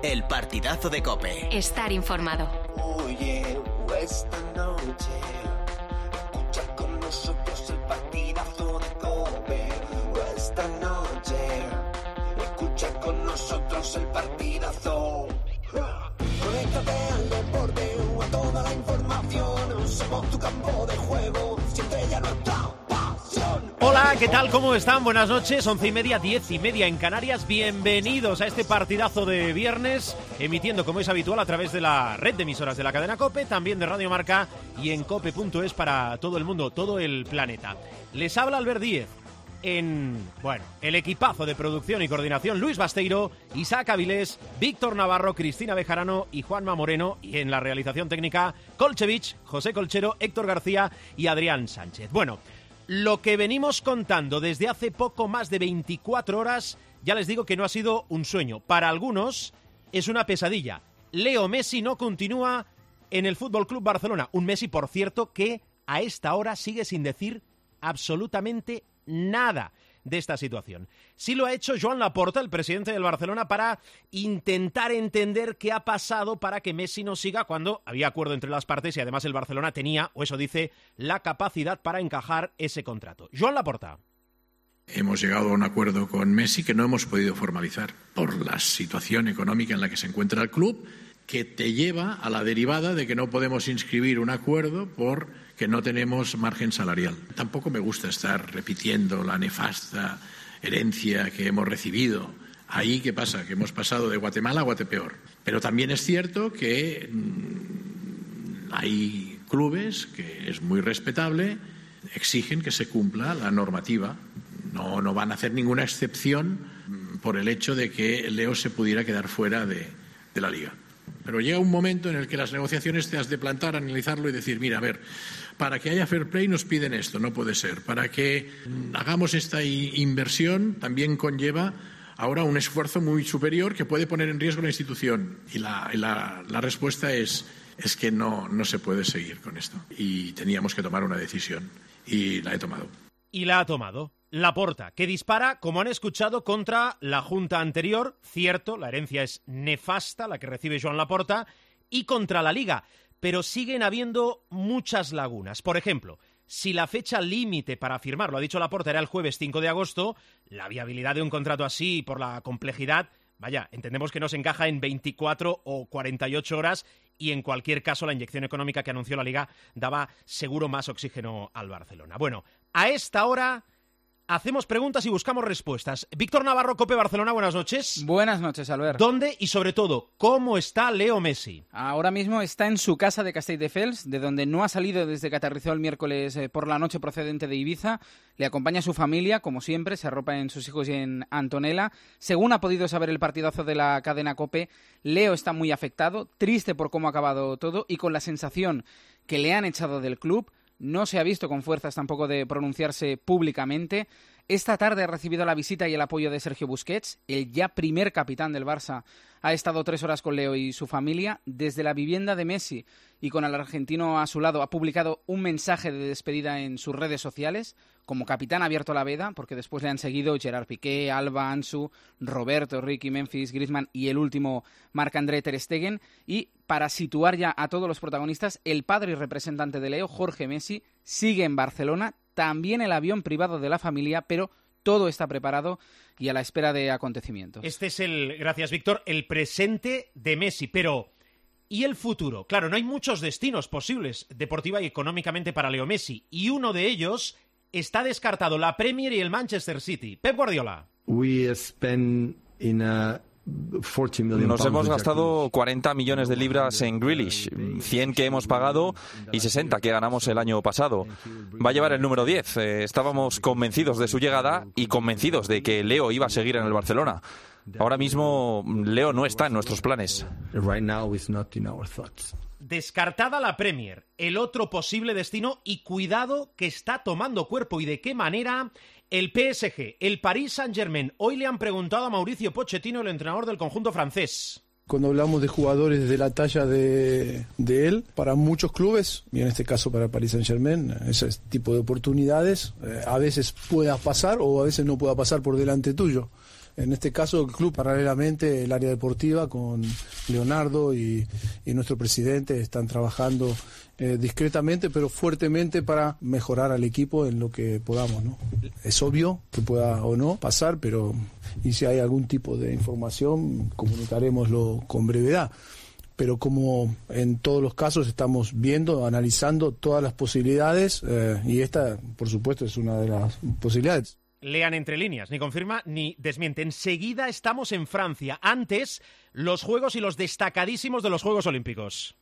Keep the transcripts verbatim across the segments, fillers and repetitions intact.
El partidazo de COPE. Estar informado. Oye, esta noche escucha con nosotros el partidazo de COPE. Esta noche escucha con nosotros el partidazo. Conéctate al deporte, a toda la información. Somos tu campo de juego, siempre ya nuestra pasión. Hola, ¿qué tal? ¿Cómo están? Buenas noches, once y media, diez y media en Canarias. Bienvenidos a este partidazo de viernes, emitiendo como es habitual a través de la red de emisoras de la cadena COPE, también de Radio Marca y en cope punto es para todo el mundo, todo el planeta. Les habla Albert Díez. En, bueno, el equipazo de producción y coordinación, Luis Basteiro, Isaac Avilés, Víctor Navarro, Cristina Bejarano y Juanma Moreno. Y en la realización técnica, Kolchevich, José Colchero, Héctor García y Adrián Sánchez. Bueno, lo que venimos contando desde hace poco más de veinticuatro horas, ya les digo que no ha sido un sueño. Para algunos es una pesadilla. Leo Messi no continúa en el F C Barcelona. Un Messi, por cierto, que a esta hora sigue sin decir absolutamente nada de esta situación. Sí lo ha hecho Joan Laporta, el presidente del Barcelona, para intentar entender qué ha pasado para que Messi no siga cuando había acuerdo entre las partes y además el Barcelona tenía, o eso dice, la capacidad para encajar ese contrato. Joan Laporta. Hemos llegado a un acuerdo con Messi que no hemos podido formalizar por la situación económica en la que se encuentra el club, que te lleva a la derivada de que no podemos inscribir un acuerdo porque no tenemos margen salarial. Tampoco me gusta estar repitiendo la nefasta herencia que hemos recibido. Ahí, ¿qué pasa? Que hemos pasado de Guatemala a Guatepeor. Pero también es cierto que mmm, hay clubes, que es muy respetable, exigen que se cumpla la normativa. No, no van a hacer ninguna excepción mmm, por el hecho de que Leo se pudiera quedar fuera de, de la Liga. Pero llega un momento en el que las negociaciones te has de plantar, analizarlo y decir, mira, a ver, para que haya fair play nos piden esto, no puede ser. Para que hagamos esta inversión también conlleva ahora un esfuerzo muy superior que puede poner en riesgo la institución. Y la, la, la respuesta es, es que no, no se puede seguir con esto. Y teníamos que tomar una decisión. Y la he tomado. Y la ha tomado. Laporta, que dispara, como han escuchado, contra la junta anterior, cierto, la herencia es nefasta, la que recibe Joan Laporta, y contra la Liga, pero siguen habiendo muchas lagunas. Por ejemplo, si la fecha límite para firmar, lo ha dicho Laporta, era el jueves cinco de agosto, la viabilidad de un contrato así, por la complejidad, vaya, entendemos que no se encaja en veinticuatro o cuarenta y ocho horas, y en cualquier caso la inyección económica que anunció la Liga daba seguro más oxígeno al Barcelona. Bueno, a esta hora hacemos preguntas y buscamos respuestas. Víctor Navarro, COPE Barcelona, buenas noches. Buenas noches, Albert. ¿Dónde y sobre todo, cómo está Leo Messi? Ahora mismo está en su casa de Castelldefels, de donde no ha salido desde que aterrizó el miércoles por la noche procedente de Ibiza. Le acompaña su familia, como siempre, se arropa en sus hijos y en Antonella. Según ha podido saber el partidazo de la cadena COPE, Leo está muy afectado, triste por cómo ha acabado todo y con la sensación que le han echado del club. No se ha visto con fuerzas tampoco de pronunciarse públicamente. Esta tarde ha recibido la visita y el apoyo de Sergio Busquets, el ya primer capitán del Barça. Ha estado tres horas con Leo y su familia desde la vivienda de Messi y con el argentino a su lado ha publicado un mensaje de despedida en sus redes sociales. Como capitán ha abierto la veda porque después le han seguido Gerard Piqué, Alba, Ansu, Roberto, Ricky, Memphis, Griezmann y el último Marc-André ter Stegen. Y para situar ya a todos los protagonistas, el padre y representante de Leo, Jorge Messi, sigue en Barcelona, también el avión privado de la familia, pero todo está preparado y a la espera de acontecimientos. Este es el, gracias Víctor, el presente de Messi, pero ¿y el futuro? Claro, no hay muchos destinos posibles deportiva y económicamente para Leo Messi, y uno de ellos está descartado, la Premier y el Manchester City. Pep Guardiola. We spend in a Nos hemos gastado cuarenta millones de libras en Grealish, cien que hemos pagado y sesenta que ganamos el año pasado. Va a llevar el número diez. Eh, estábamos convencidos de su llegada y convencidos de que Leo iba a seguir en el Barcelona. Ahora mismo Leo no está en nuestros planes. Descartada la Premier, el otro posible destino, y cuidado que está tomando cuerpo y de qué manera el P S G, el Paris Saint-Germain. Hoy le han preguntado a Mauricio Pochettino, el entrenador del conjunto francés. Cuando hablamos de jugadores de la talla de, de él, para muchos clubes, y en este caso para Paris Saint-Germain, ese tipo de oportunidades, eh, a veces pueda pasar o a veces no pueda pasar por delante tuyo. En este caso, el club, paralelamente, el área deportiva con Leonardo y, y nuestro presidente están trabajando eh, discretamente, pero fuertemente para mejorar al equipo en lo que podamos, ¿no? Es obvio que pueda o no pasar, pero y si hay algún tipo de información, comunicaremoslo con brevedad. Pero como en todos los casos estamos viendo, analizando todas las posibilidades, eh, y esta, por supuesto, es una de las posibilidades. Lean entre líneas, ni confirma ni desmiente. Enseguida estamos en Francia. Antes, los Juegos y los destacadísimos de los Juegos Olímpicos.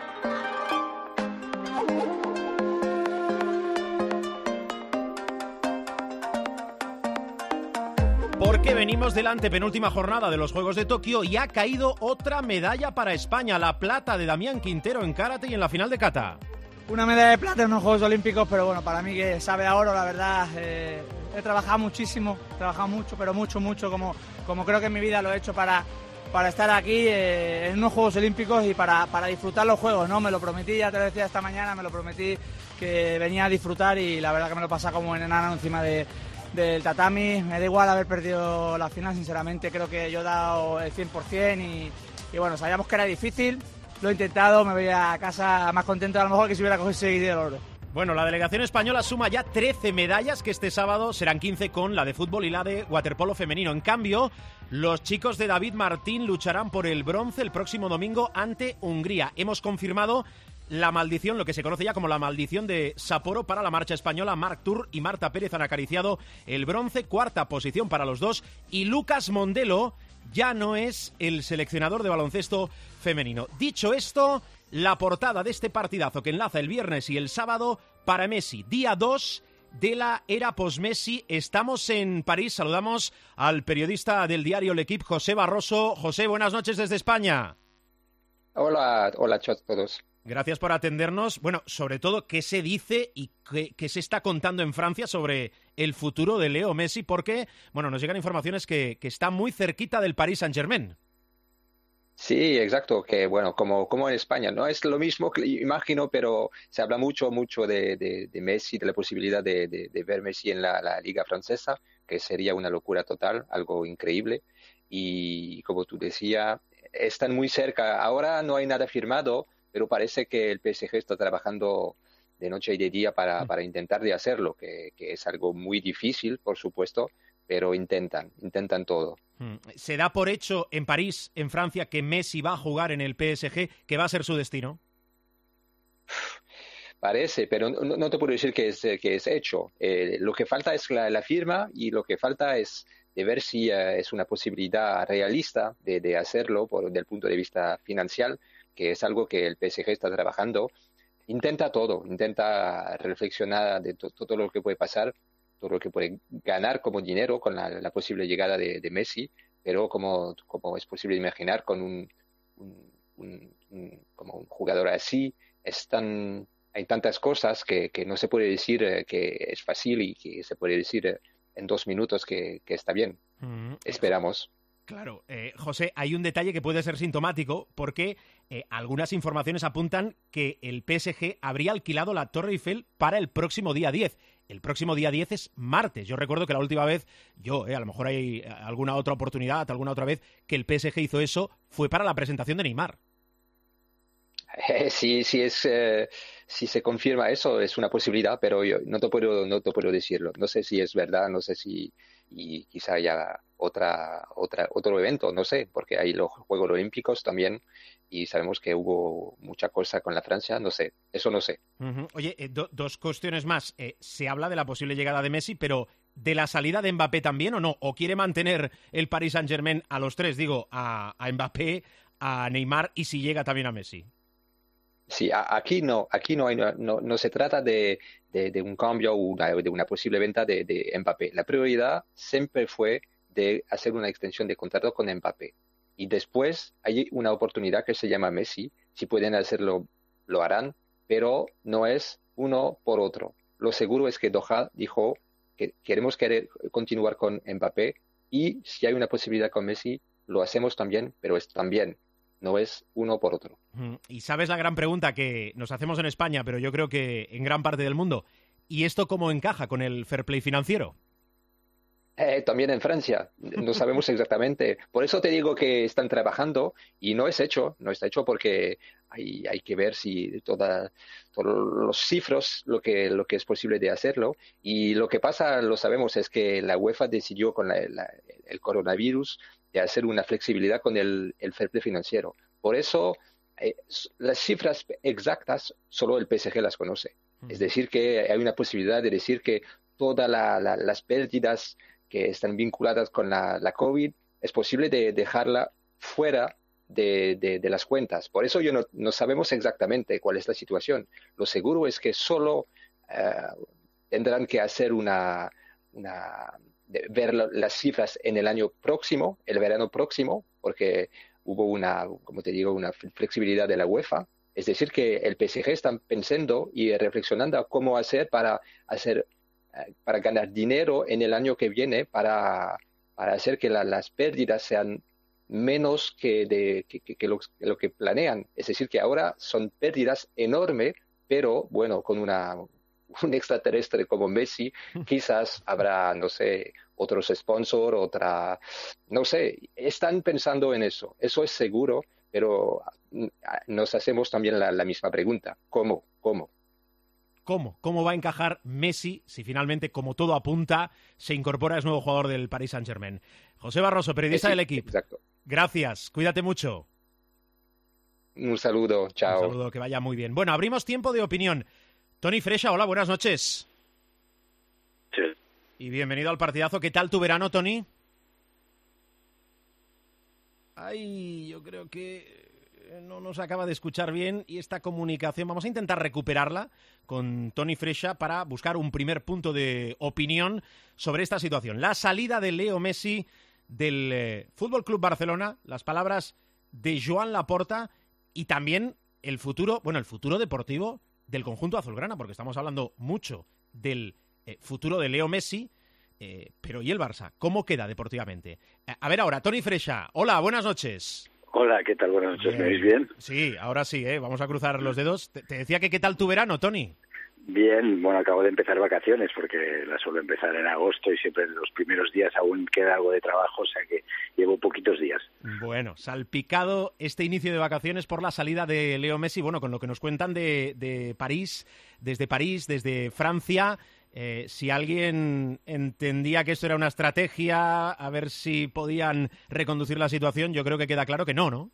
Porque venimos de la antepenúltima jornada de los Juegos de Tokio y ha caído otra medalla para España, la plata de Damián Quintero en karate y en la final de kata. Una medalla de plata en unos Juegos Olímpicos, pero bueno, para mí que sabe a oro, la verdad. Eh, he trabajado muchísimo, he trabajado mucho, pero mucho, mucho, como, como creo que en mi vida lo he hecho para, para estar aquí eh, en unos Juegos Olímpicos y para, para disfrutar los Juegos, ¿no? Me lo prometí, ya te lo decía esta mañana, me lo prometí que venía a disfrutar y la verdad que me lo pasa como en enano encima de, del tatami. Me da igual haber perdido la final, sinceramente, creo que yo he dado el cien por ciento y, y bueno, sabíamos que era difícil. Lo he intentado, me voy a casa más contento a lo mejor que si hubiera conseguido el oro. Bueno, la delegación española suma ya trece medallas, que este sábado serán quince con la de fútbol y la de waterpolo femenino. En cambio, los chicos de David Martín lucharán por el bronce el próximo domingo ante Hungría. Hemos confirmado la maldición, lo que se conoce ya como la maldición de Sapporo para la marcha española. Marc Tour y Marta Pérez han acariciado el bronce, cuarta posición para los dos, y Lucas Mondelo ya no es el seleccionador de baloncesto femenino. Dicho esto, la portada de este partidazo que enlaza el viernes y el sábado para Messi, día dos de la era post-Messi. Estamos en París, saludamos al periodista del diario L'Equipe, José Barroso. José, buenas noches desde España. Hola, hola a todos. Gracias por atendernos. Bueno, sobre todo, ¿qué se dice y qué, qué se está contando en Francia sobre el futuro de Leo Messi? Porque, bueno, nos llegan informaciones que, que está muy cerquita del Paris Saint-Germain. Sí, exacto, que bueno, como, como en España, no es lo mismo que imagino, pero se habla mucho, mucho de, de, de Messi, de la posibilidad de, de, de ver Messi en la, la Liga Francesa, que sería una locura total, algo increíble. Y como tú decías, están muy cerca. Ahora no hay nada firmado, pero parece que el P S G está trabajando de noche y de día para, para intentar de hacerlo, que, que es algo muy difícil, por supuesto, pero intentan, intentan todo. ¿Se da por hecho en París, en Francia, que Messi va a jugar en el P S G, que va a ser su destino? Parece, pero no, no te puedo decir que es, que es hecho. Eh, lo que falta es la, la firma y lo que falta es de ver si uh, es una posibilidad realista de, de hacerlo por, desde el punto de vista financiero, que es algo que el P S G está trabajando. Intenta todo, intenta reflexionar de to, todo lo que puede pasar, todo lo que puede ganar como dinero con la, la posible llegada de, de Messi, pero como, como es posible imaginar con un, un, un, un, como un jugador así, es tan, hay tantas cosas que, que no se puede decir eh, que es fácil y que se puede decir eh, en dos minutos que, que está bien. Mm. Esperamos. Claro, eh, José, hay un detalle que puede ser sintomático porque eh, algunas informaciones apuntan que el P S G habría alquilado la Torre Eiffel para el próximo día diez. El próximo día diez es martes. Yo recuerdo que la última vez, yo, eh, a lo mejor hay alguna otra oportunidad, alguna otra vez que el P S G hizo eso, fue para la presentación de Neymar. Eh, sí, sí es, eh, si se confirma eso es una posibilidad, pero yo no te puedo, no te puedo decirlo. No sé si es verdad, no sé si y quizá haya otra, otra, otro evento, no sé, porque hay los Juegos Olímpicos también y sabemos que hubo mucha cosa con la Francia, no sé, eso no sé. Uh-huh. Oye, eh, do, dos cuestiones más. Eh, se habla de la posible llegada de Messi, pero ¿de la salida de Mbappé también o no? ¿O quiere mantener el Paris Saint-Germain a los tres, digo, a, a Mbappé, a Neymar y si llega también a Messi? Sí, aquí no, aquí no, hay, no, no se trata de, de, de un cambio o una, de una posible venta de, de Mbappé. La prioridad siempre fue de hacer una extensión de contrato con Mbappé. Y después hay una oportunidad que se llama Messi. Si pueden hacerlo, lo harán, pero no es uno por otro. Lo seguro es que Doha dijo que queremos querer continuar con Mbappé y si hay una posibilidad con Messi, lo hacemos también, pero es también. No es uno por otro. Y sabes la gran pregunta que nos hacemos en España, pero yo creo que en gran parte del mundo. ¿Y esto cómo encaja con el fair play financiero? Eh, también en Francia, no sabemos exactamente. Por eso te digo que están trabajando y no es hecho, no está hecho porque hay, hay que ver si toda, todos los cifros, lo que, lo que es posible de hacerlo. Y lo que pasa, lo sabemos, es que la UEFA decidió con la, la, el coronavirus de hacer una flexibilidad con el, el fair play financiero. Por eso, eh, las cifras exactas solo el P S G las conoce. Es decir, que hay una posibilidad de decir que todas la, la, las pérdidas que están vinculadas con la, la COVID, es posible de dejarla fuera de, de, de las cuentas. Por eso yo no, no sabemos exactamente cuál es la situación. Lo seguro es que solo uh, tendrán que hacer una, una de, ver lo, las cifras en el año próximo, el verano próximo, porque hubo una, como te digo, una flexibilidad de la UEFA. Es decir, que el P S G están pensando y reflexionando a cómo hacer para hacer para ganar dinero en el año que viene, para, para hacer que la, las pérdidas sean menos que, de, que, que, que, lo, que lo que planean. Es decir, que ahora son pérdidas enormes, pero bueno, con una, un extraterrestre como Messi, quizás habrá, no sé, otros sponsors, otra, no sé, están pensando en eso, eso es seguro, pero nos hacemos también la, la misma pregunta, ¿cómo? ¿Cómo? ¿Cómo? ¿Cómo va a encajar Messi si finalmente, como todo apunta, se incorpora es nuevo jugador del Paris Saint-Germain? José Barroso, periodista sí, del Equipo. Exacto. Gracias, cuídate mucho. Un saludo, chao. Un saludo, que vaya muy bien. Bueno, abrimos tiempo de opinión. Tony Freixa, hola, buenas noches. Sí. Y bienvenido al partidazo. ¿Qué tal tu verano, Tony? Ay, yo creo que no nos acaba de escuchar bien y esta comunicación vamos a intentar recuperarla con Tony Freixa para buscar un primer punto de opinión sobre esta situación. La salida de Leo Messi del eh, F C Barcelona, las palabras de Joan Laporta y también el futuro, bueno, el futuro deportivo del conjunto azulgrana, porque estamos hablando mucho del eh, futuro de Leo Messi, eh, pero ¿y el Barça? ¿Cómo queda deportivamente? A ver ahora, Tony Freixa, hola, buenas noches. Hola, ¿qué tal? Buenas noches, ¿me oís bien? Sí, ahora sí, ¿eh? Vamos a cruzar los dedos. Te, te decía que ¿qué tal tu verano, Tony? Bien, bueno, acabo de empezar vacaciones porque las suelo empezar en agosto y siempre en los primeros días aún queda algo de trabajo, o sea que llevo poquitos días. Bueno, salpicado este inicio de vacaciones por la salida de Leo Messi, bueno, con lo que nos cuentan de, de París, desde París, desde Francia. Eh, si alguien entendía que esto era una estrategia, a ver si podían reconducir la situación, yo creo que queda claro que no, ¿no?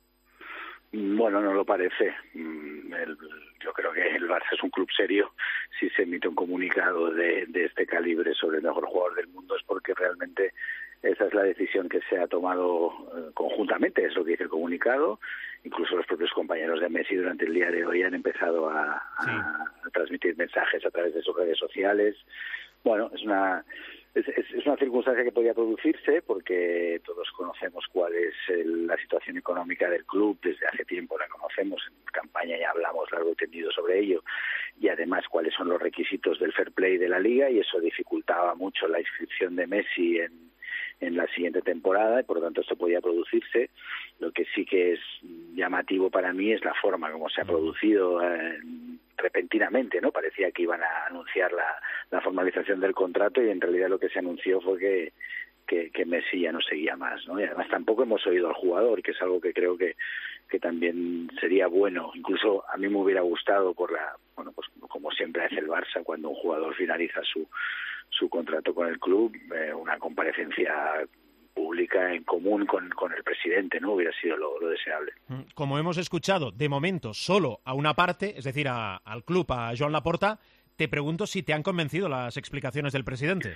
Bueno, no lo parece. El, yo creo que el Barça es un club serio. Si se emite un comunicado de, de este calibre sobre el mejor jugador del mundo es porque realmente esa es la decisión que se ha tomado eh, conjuntamente, es lo que dice el comunicado. Incluso los propios compañeros de Messi durante el día de hoy han empezado a, sí. a, a transmitir mensajes a través de sus redes sociales. Bueno, es una es, es, es una circunstancia que podía producirse porque todos conocemos cuál es el, la situación económica del club, desde hace tiempo la conocemos, en campaña ya hablamos largo y tendido sobre ello, y además cuáles son los requisitos del fair play de la Liga, y eso dificultaba mucho la inscripción de Messi en en la siguiente temporada y por lo tanto esto podía producirse. Lo que sí que es llamativo para mí es la forma como se ha producido eh, repentinamente, ¿no? Parecía que iban a anunciar la, la formalización del contrato y en realidad lo que se anunció fue que, que, que Messi ya no seguía más, ¿no? Y además tampoco hemos oído al jugador, que es algo que creo que, que también sería bueno. Incluso a mí me hubiera gustado por la, bueno, pues como siempre hace el Barça cuando un jugador finaliza su su contrato con el club, eh, una comparecencia pública en común con, con el presidente, ¿no? Hubiera sido lo, lo deseable. Como hemos escuchado, de momento, solo a una parte, es decir, a, al club, a Joan Laporta, te pregunto si te han convencido las explicaciones del presidente.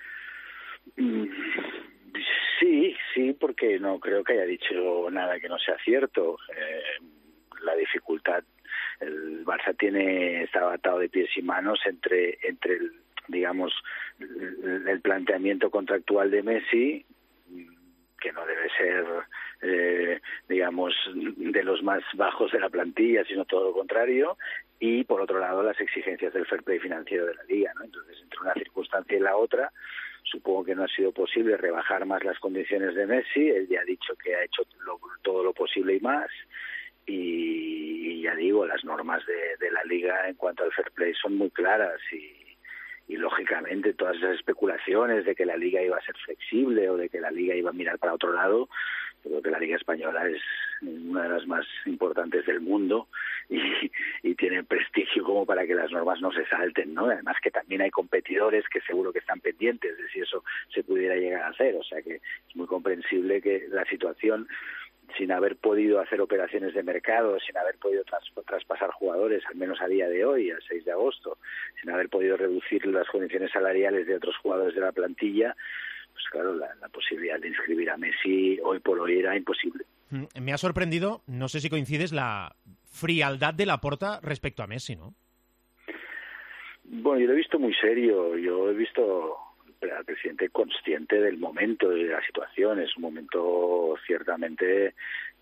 Sí, sí, porque no creo que haya dicho nada que no sea cierto. Eh, la dificultad, el Barça tiene, estaba atado de pies y manos entre, entre el digamos, el planteamiento contractual de Messi, que no debe ser, eh, digamos, de los más bajos de la plantilla, sino todo lo contrario, y por otro lado las exigencias del fair play financiero de la Liga, ¿no? Entonces, entre una circunstancia y la otra, supongo que no ha sido posible rebajar más las condiciones de Messi. Él ya ha dicho que ha hecho lo, todo lo posible y más, y, y ya digo, las normas de, de la Liga en cuanto al fair play son muy claras y y lógicamente todas esas especulaciones de que la Liga iba a ser flexible o de que la Liga iba a mirar para otro lado, creo que la Liga Española es una de las más importantes del mundo y, y tiene prestigio como para que las normas no se salten, ¿no? Además que también hay competidores que seguro que están pendientes de si eso se pudiera llegar a hacer, o sea que es muy comprensible que la situación, sin haber podido hacer operaciones de mercado, sin haber podido tras, traspasar jugadores, al menos a día de hoy, al seis de agosto, sin haber podido reducir las condiciones salariales de otros jugadores de la plantilla, pues claro, la, la posibilidad de inscribir a Messi hoy por hoy era imposible. Me ha sorprendido, no sé si coincides, la frialdad de Laporta respecto a Messi, ¿no? Bueno, yo lo he visto muy serio, yo he visto al presidente consciente del momento y de la situación. Es un momento ciertamente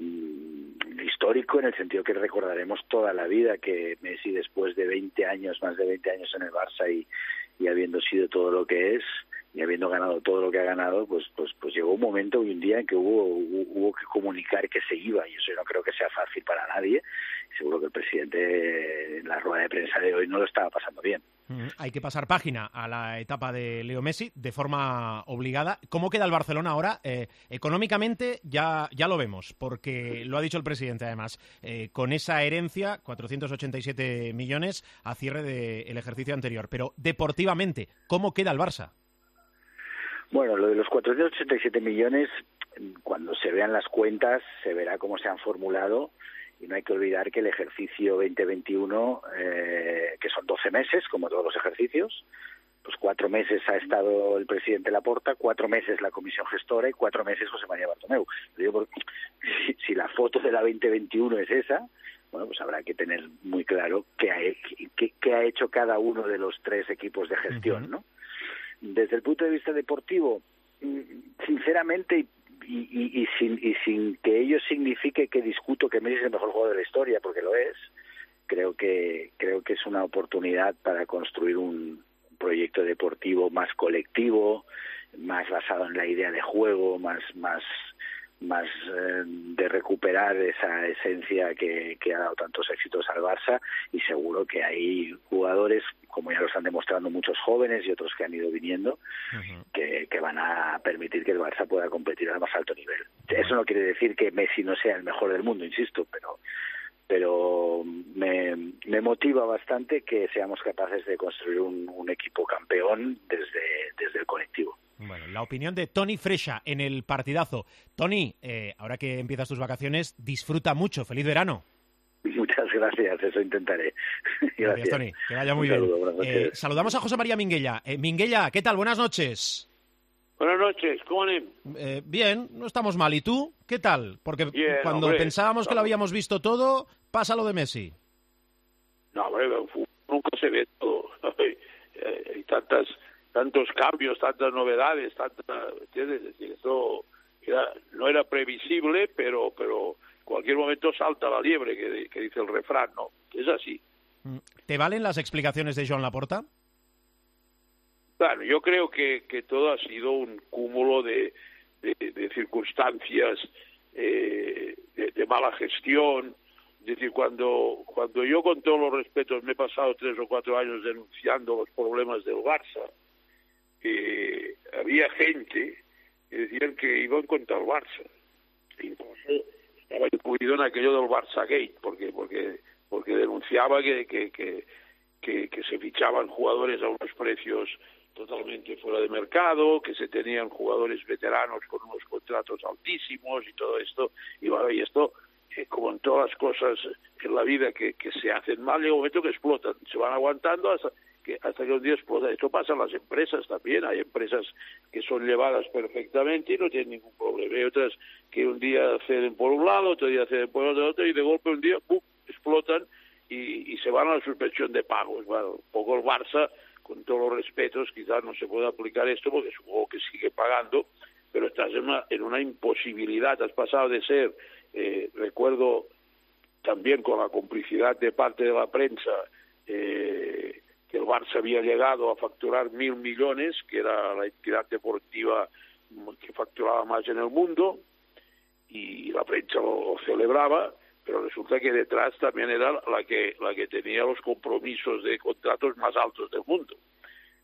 mmm, histórico, en el sentido que recordaremos toda la vida que Messi, después de veinte años, más de veinte años en el Barça y, y habiendo sido todo lo que es y habiendo ganado todo lo que ha ganado, pues pues pues llegó un momento y un día en que hubo, hubo hubo que comunicar que se iba, y eso yo no creo que sea fácil para nadie. Seguro que el presidente en la rueda de prensa de hoy no lo estaba pasando bien. Mm, hay que pasar página a la etapa de Leo Messi de forma obligada. ¿Cómo queda el Barcelona ahora? Eh, económicamente ya, ya lo vemos, porque lo ha dicho el presidente además, eh, con esa herencia, cuatrocientos ochenta y siete millones a cierre del ejercicio anterior. Pero deportivamente, ¿cómo queda el Barça? Bueno, lo de los cuatrocientos ochenta y siete millones, cuando se vean las cuentas, se verá cómo se han formulado, y no hay que olvidar que el ejercicio veinte veintiuno, eh, que son doce meses, como todos los ejercicios, pues cuatro meses ha estado el presidente Laporta, cuatro meses la comisión gestora y cuatro meses José María Bartomeu. Lo digo porque si, si la foto de la veinte veintiuno es esa, bueno, pues habrá que tener muy claro qué ha, qué, qué ha hecho cada uno de los tres equipos de gestión, ¿no? Desde el punto de vista deportivo, sinceramente, y, y, y, sin, y sin que ello signifique que discuto que Messi es el mejor jugador de la historia, porque lo es, creo que creo que es una oportunidad para construir un proyecto deportivo más colectivo, más basado en la idea de juego, más más más eh, de recuperar esa esencia que, que ha dado tantos éxitos al Barça, y seguro que hay jugadores, como ya lo están demostrando muchos jóvenes y otros que han ido viniendo, uh-huh. que, que van a permitir que el Barça pueda competir al más alto nivel. Eso no quiere decir que Messi no sea el mejor del mundo, insisto, pero pero me, me motiva bastante que seamos capaces de construir un, un equipo campeón desde, desde el colectivo. Bueno, la opinión de Toni Freixa en el partidazo. Toni, eh, ahora que empiezas tus vacaciones, disfruta mucho. ¡Feliz verano! Muchas gracias, eso intentaré. Gracias, gracias Toni, que vaya muy saludo, bien. Eh, saludamos a José María Minguella. Eh, Minguella, ¿qué tal? Buenas noches. Buenas noches, ¿cómo anem? Eh, bien, no estamos mal. ¿Y tú? ¿Qué tal? Porque bien, cuando hombre, pensábamos no. que lo habíamos visto todo, pasa lo de Messi. No, hombre, nunca se ve todo. Hay tantas... tantos cambios, tantas novedades, tantas, ¿entiendes? Es decir, esto era, no era previsible, pero pero en cualquier momento salta la liebre, que, que dice el refrán, ¿no? Es así. ¿Te valen las explicaciones de Joan Laporta? Claro, yo creo que, que todo ha sido un cúmulo de, de, de circunstancias, eh, de, de mala gestión. Es decir, cuando, cuando yo, con todos los respetos, me he pasado tres o cuatro años denunciando los problemas del Barça, que había gente que decían que iban contra el Barça. Incluso estaba incluido en aquello del Barça Gate, porque porque porque denunciaba que que, que que que se fichaban jugadores a unos precios totalmente fuera de mercado, que se tenían jugadores veteranos con unos contratos altísimos y todo esto. Y bueno, y esto, eh, como en todas las cosas en la vida que, que se hacen mal, llega un momento que explotan, se van aguantando hasta que hasta que un día explota. Esto pasa en las empresas también. Hay empresas que son llevadas perfectamente y no tienen ningún problema. Hay otras que un día ceden por un lado, otro día ceden por otro, otro y de golpe un día ¡pum!, explotan y, y se van a la suspensión de pagos. Bueno, un poco el Barça, con todos los respetos, quizás no se puede aplicar esto porque supongo que sigue pagando, pero estás en una, en una imposibilidad. Has pasado de ser, eh, recuerdo también con la complicidad de parte de la prensa, eh, que el Barça había llegado a facturar mil millones, que era la entidad deportiva que facturaba más en el mundo, y la prensa lo, lo celebraba, pero resulta que detrás también era la que la que tenía los compromisos de contratos más altos del mundo.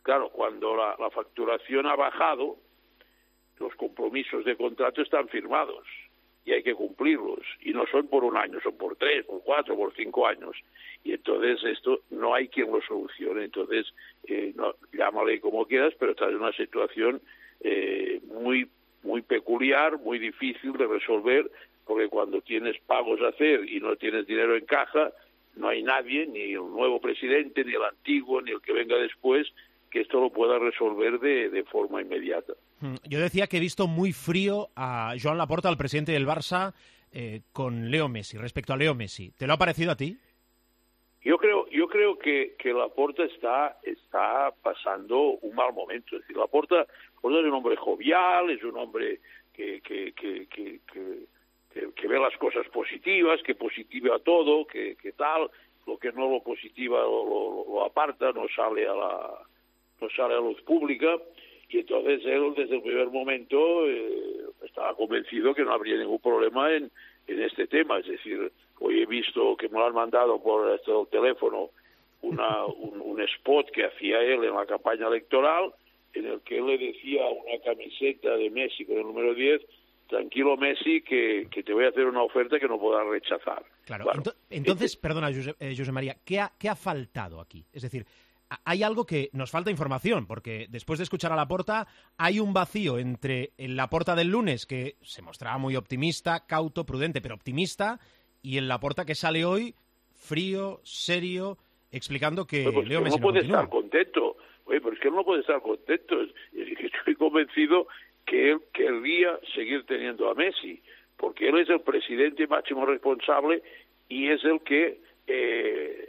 claro, cuando la, la facturación ha bajado, los compromisos de contrato están firmados y hay que cumplirlos, y no son por un año, son por tres, por cuatro, por cinco años, y entonces esto no hay quien lo solucione. Entonces, eh, no, llámale como quieras, pero está en una situación eh, muy, muy peculiar, muy difícil de resolver, porque cuando tienes pagos a hacer y no tienes dinero en caja, no hay nadie, ni el nuevo presidente, ni el antiguo, ni el que venga después, que esto lo pueda resolver de, de forma inmediata. Yo decía que he visto muy frío a Joan Laporta, al presidente del Barça, eh, con Leo Messi, respecto a Leo Messi. ¿Te lo ha parecido a ti? Yo creo, yo creo que, que Laporta está, está pasando un mal momento. Es decir, Laporta, Laporta es un hombre jovial, es un hombre que, que, que, que, que, que, que ve las cosas positivas, que positiva todo, que, que tal, lo que no lo positiva lo, lo, lo aparta, no sale a la, no sale a luz pública. Y entonces él, desde el primer momento, eh, estaba convencido que no habría ningún problema en, en este tema. Es decir, hoy he visto que me lo han mandado por este teléfono una, un, un spot que hacía él en la campaña electoral, en el que él le decía a una camiseta de Messi con el número diez, tranquilo Messi, que, que te voy a hacer una oferta que no podrás rechazar. Claro, Bueno, ento- entonces, este... perdona, José, eh, José María, ¿qué ha, ¿qué ha faltado aquí? Es decir, hay algo que nos falta información, porque después de escuchar a Laporta hay un vacío entre el Laporta del lunes, que se mostraba muy optimista, cauto, prudente, pero optimista, y el Laporta que sale hoy frío, serio, explicando que Oye, pues Leo que Messi no puede continúa. estar contento. Oye, pero es que él no puede estar contento. Estoy convencido que él querría seguir teniendo a Messi, porque él es el presidente máximo responsable y es el que... Eh,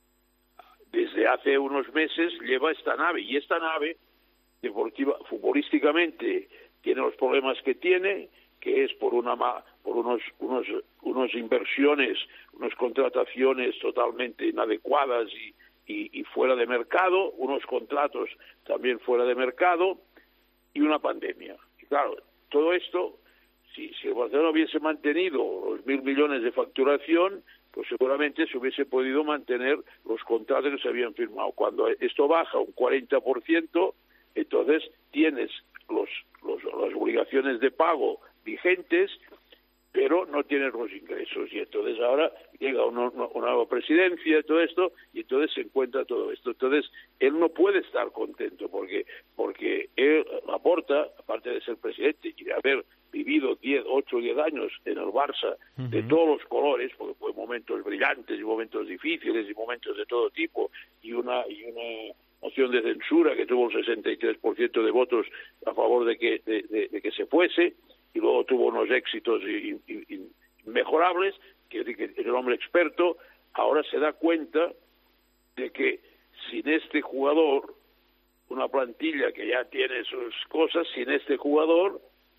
desde hace unos meses lleva esta nave, y esta nave, deportiva, futbolísticamente, tiene los problemas que tiene, que es por una por unos unos unos inversiones, unas contrataciones totalmente inadecuadas y, y, y fuera de mercado, unos contratos también fuera de mercado, y una pandemia. Y claro, todo esto, si, si el Barcelona hubiese mantenido los mil millones de facturación, pues seguramente se hubiese podido mantener los contratos que se habían firmado. Cuando esto baja un cuarenta por ciento, entonces tienes los, los, las obligaciones de pago vigentes, pero no tienes los ingresos. Y entonces ahora llega una, una nueva presidencia y todo esto, y entonces se encuentra todo esto. Entonces él no puede estar contento, porque porque él, Laporta, aparte de ser presidente y de haber vivido diez, ocho o diez años en el Barça, uh-huh, de todos los colores, porque fue momentos brillantes y momentos difíciles y momentos de todo tipo, y una y una moción de censura que tuvo el sesenta y tres por ciento de votos a favor de que de, de, de que se fuese, y luego tuvo unos éxitos inmejorables, que, que el hombre experto ahora se da cuenta de que sin este jugador, una plantilla que ya tiene sus cosas, sin este jugador,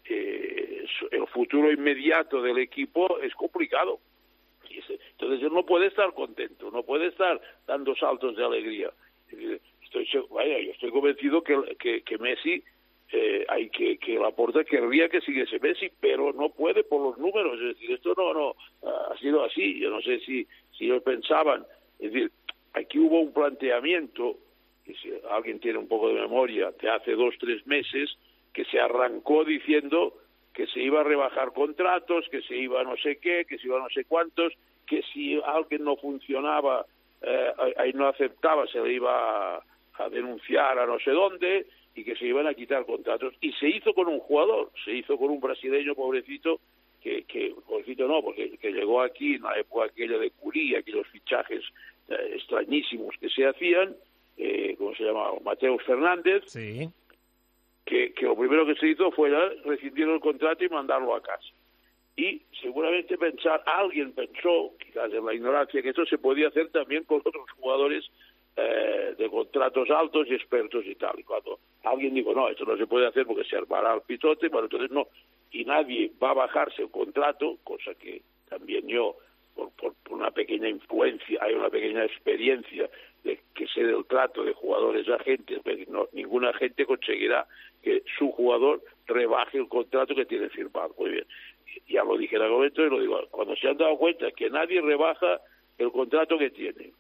eh, el futuro inmediato del equipo es complicado. Entonces él no puede estar contento, no puede estar dando saltos de alegría. Estoy, vaya, yo estoy convencido que, que, que Messi, eh, hay que, que Laporta querría que siguiese Messi, pero no puede por los números. Es decir, esto no, no ha sido así. Yo no sé si, si ellos pensaban. Es decir, aquí hubo un planteamiento, que si alguien tiene un poco de memoria, de hace dos, tres meses, que se arrancó diciendo que se iba a rebajar contratos, que se iba a no sé qué, que se iba a no sé cuántos, que si alguien no funcionaba, eh, ahí no aceptaba, se le iba a, a denunciar a no sé dónde, y que se iban a quitar contratos. Y se hizo con un jugador, se hizo con un brasileño pobrecito, que, que pobrecito no, porque que llegó aquí en la época aquella de Curí, aquellos fichajes eh, extrañísimos que se hacían, eh, ¿cómo se llamaba? Mateus Fernández, sí. que, que lo primero que se hizo fue rescindir el contrato y mandarlo a casa. Y seguramente pensar, alguien pensó, quizás en la ignorancia, que esto se podía hacer también con otros jugadores eh, de contratos altos y expertos y tal. Y cuando alguien dijo, no, esto no se puede hacer porque se armará el pitote, bueno, entonces no. Y nadie va a bajarse el contrato, cosa que también yo, por, por, por una pequeña influencia, hay una pequeña experiencia de que sé del trato de jugadores a agentes, no, ningún agente conseguirá que su jugador rebaje el contrato que tiene firmado. Muy bien, ya lo dije en algún momento y lo digo, cuando se han dado cuenta que nadie rebaja el contrato que tiene,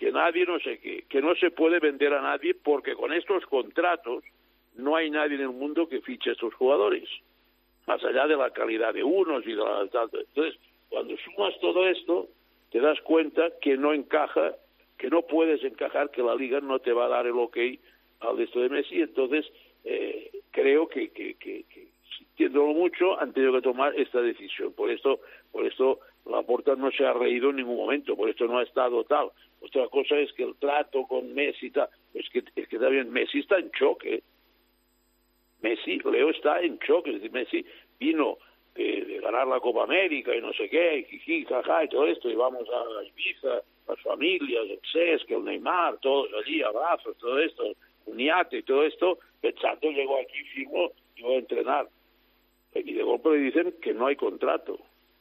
que nadie no sé qué, que no se puede vender a nadie porque con estos contratos no hay nadie en el mundo que fiche a estos jugadores, más allá de la calidad de unos y de la... Entonces, cuando sumas todo esto, te das cuenta que no encaja, que no puedes encajar, que la Liga no te va a dar el ok al de esto de Messi. Entonces, eh, creo que, que, que, que sintiéndolo mucho, han tenido que tomar esta decisión. Por esto, por esto Laporta no se ha reído en ningún momento, por esto no ha estado tal. Otra cosa es que el trato con Messi tal, es que, es que también Messi está en choque. Messi, Leo está en choque, es decir, Messi vino de, de ganar la Copa América y no sé qué, jiji, jaja, y todo esto, y vamos a Ibiza, las familias, el Cesc, el Neymar, todos allí, abrazos, todo esto, un iate y todo esto, pensando, llegó aquí, firmó y voy a entrenar. Y de golpe le dicen que no hay contrato.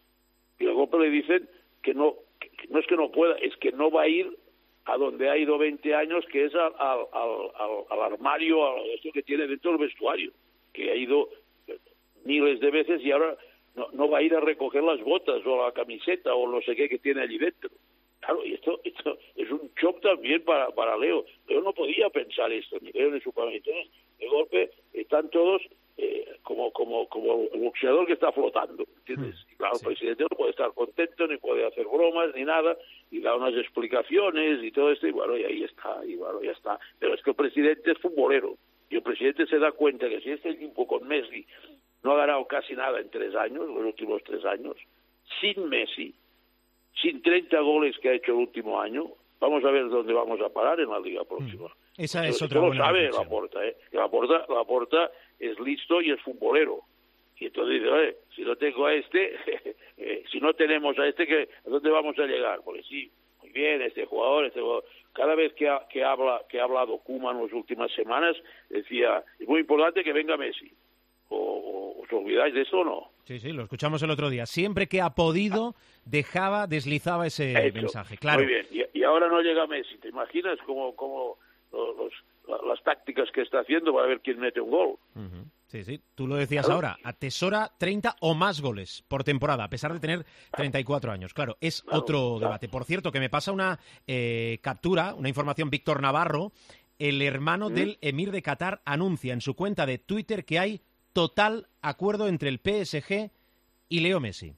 Y de golpe le dicen que no, que, que no es que no pueda, es que no va a ir a donde ha ido veinte años, que es al, al, al, al armario, a esto que tiene dentro del vestuario, que ha ido miles de veces y ahora no, no va a ir a recoger las botas o la camiseta o no sé qué que tiene allí dentro. Claro, y esto, esto es un shock también para, para Leo. Leo no podía pensar esto, ni Leo ni su familia. Entonces, de golpe, están todos eh, como, como, como el boxeador que está flotando, ¿entiendes? Y claro, sí. El presidente no puede estar contento, ni puede hacer bromas, ni nada, y da unas explicaciones y todo esto, y bueno, y ahí está, y bueno, ya está. Pero es que el presidente es futbolero, y el presidente se da cuenta que si este equipo con Messi no ha ganado casi nada en tres años, los últimos tres años, sin Messi, sin treinta goles que ha hecho el último año, vamos a ver dónde vamos a parar en la liga próxima. Mm. Esa es Entonces, otra buena sabe reflexión. Laporta, ¿eh? Laporta, Laporta es listo y es futbolero. Y entonces dice, oye, si no tengo a este, eh, si no tenemos a este, ¿qué, ¿a dónde vamos a llegar? Porque sí, muy bien, este jugador, este jugador. Cada vez que ha, que habla, que ha hablado Koeman en las últimas semanas, decía, es muy importante que venga Messi. ¿O, o os olvidáis de eso o no? Sí, sí, lo escuchamos el otro día. Siempre que ha podido, dejaba, deslizaba ese Hecho. mensaje. Claro. Muy bien, y, y ahora no llega Messi. ¿Te imaginas cómo, cómo los, los, las tácticas que está haciendo para ver quién mete un gol? Uh-huh. Sí, sí, tú lo decías ¿Claro? ahora, atesora treinta o más goles por temporada, a pesar de tener treinta y cuatro años. Claro, es claro, otro claro. debate. Por cierto, que me pasa una eh, captura, una información, Víctor Navarro, el hermano ¿Mm? del emir de Qatar anuncia en su cuenta de Twitter que hay total acuerdo entre el P S G y Leo Messi.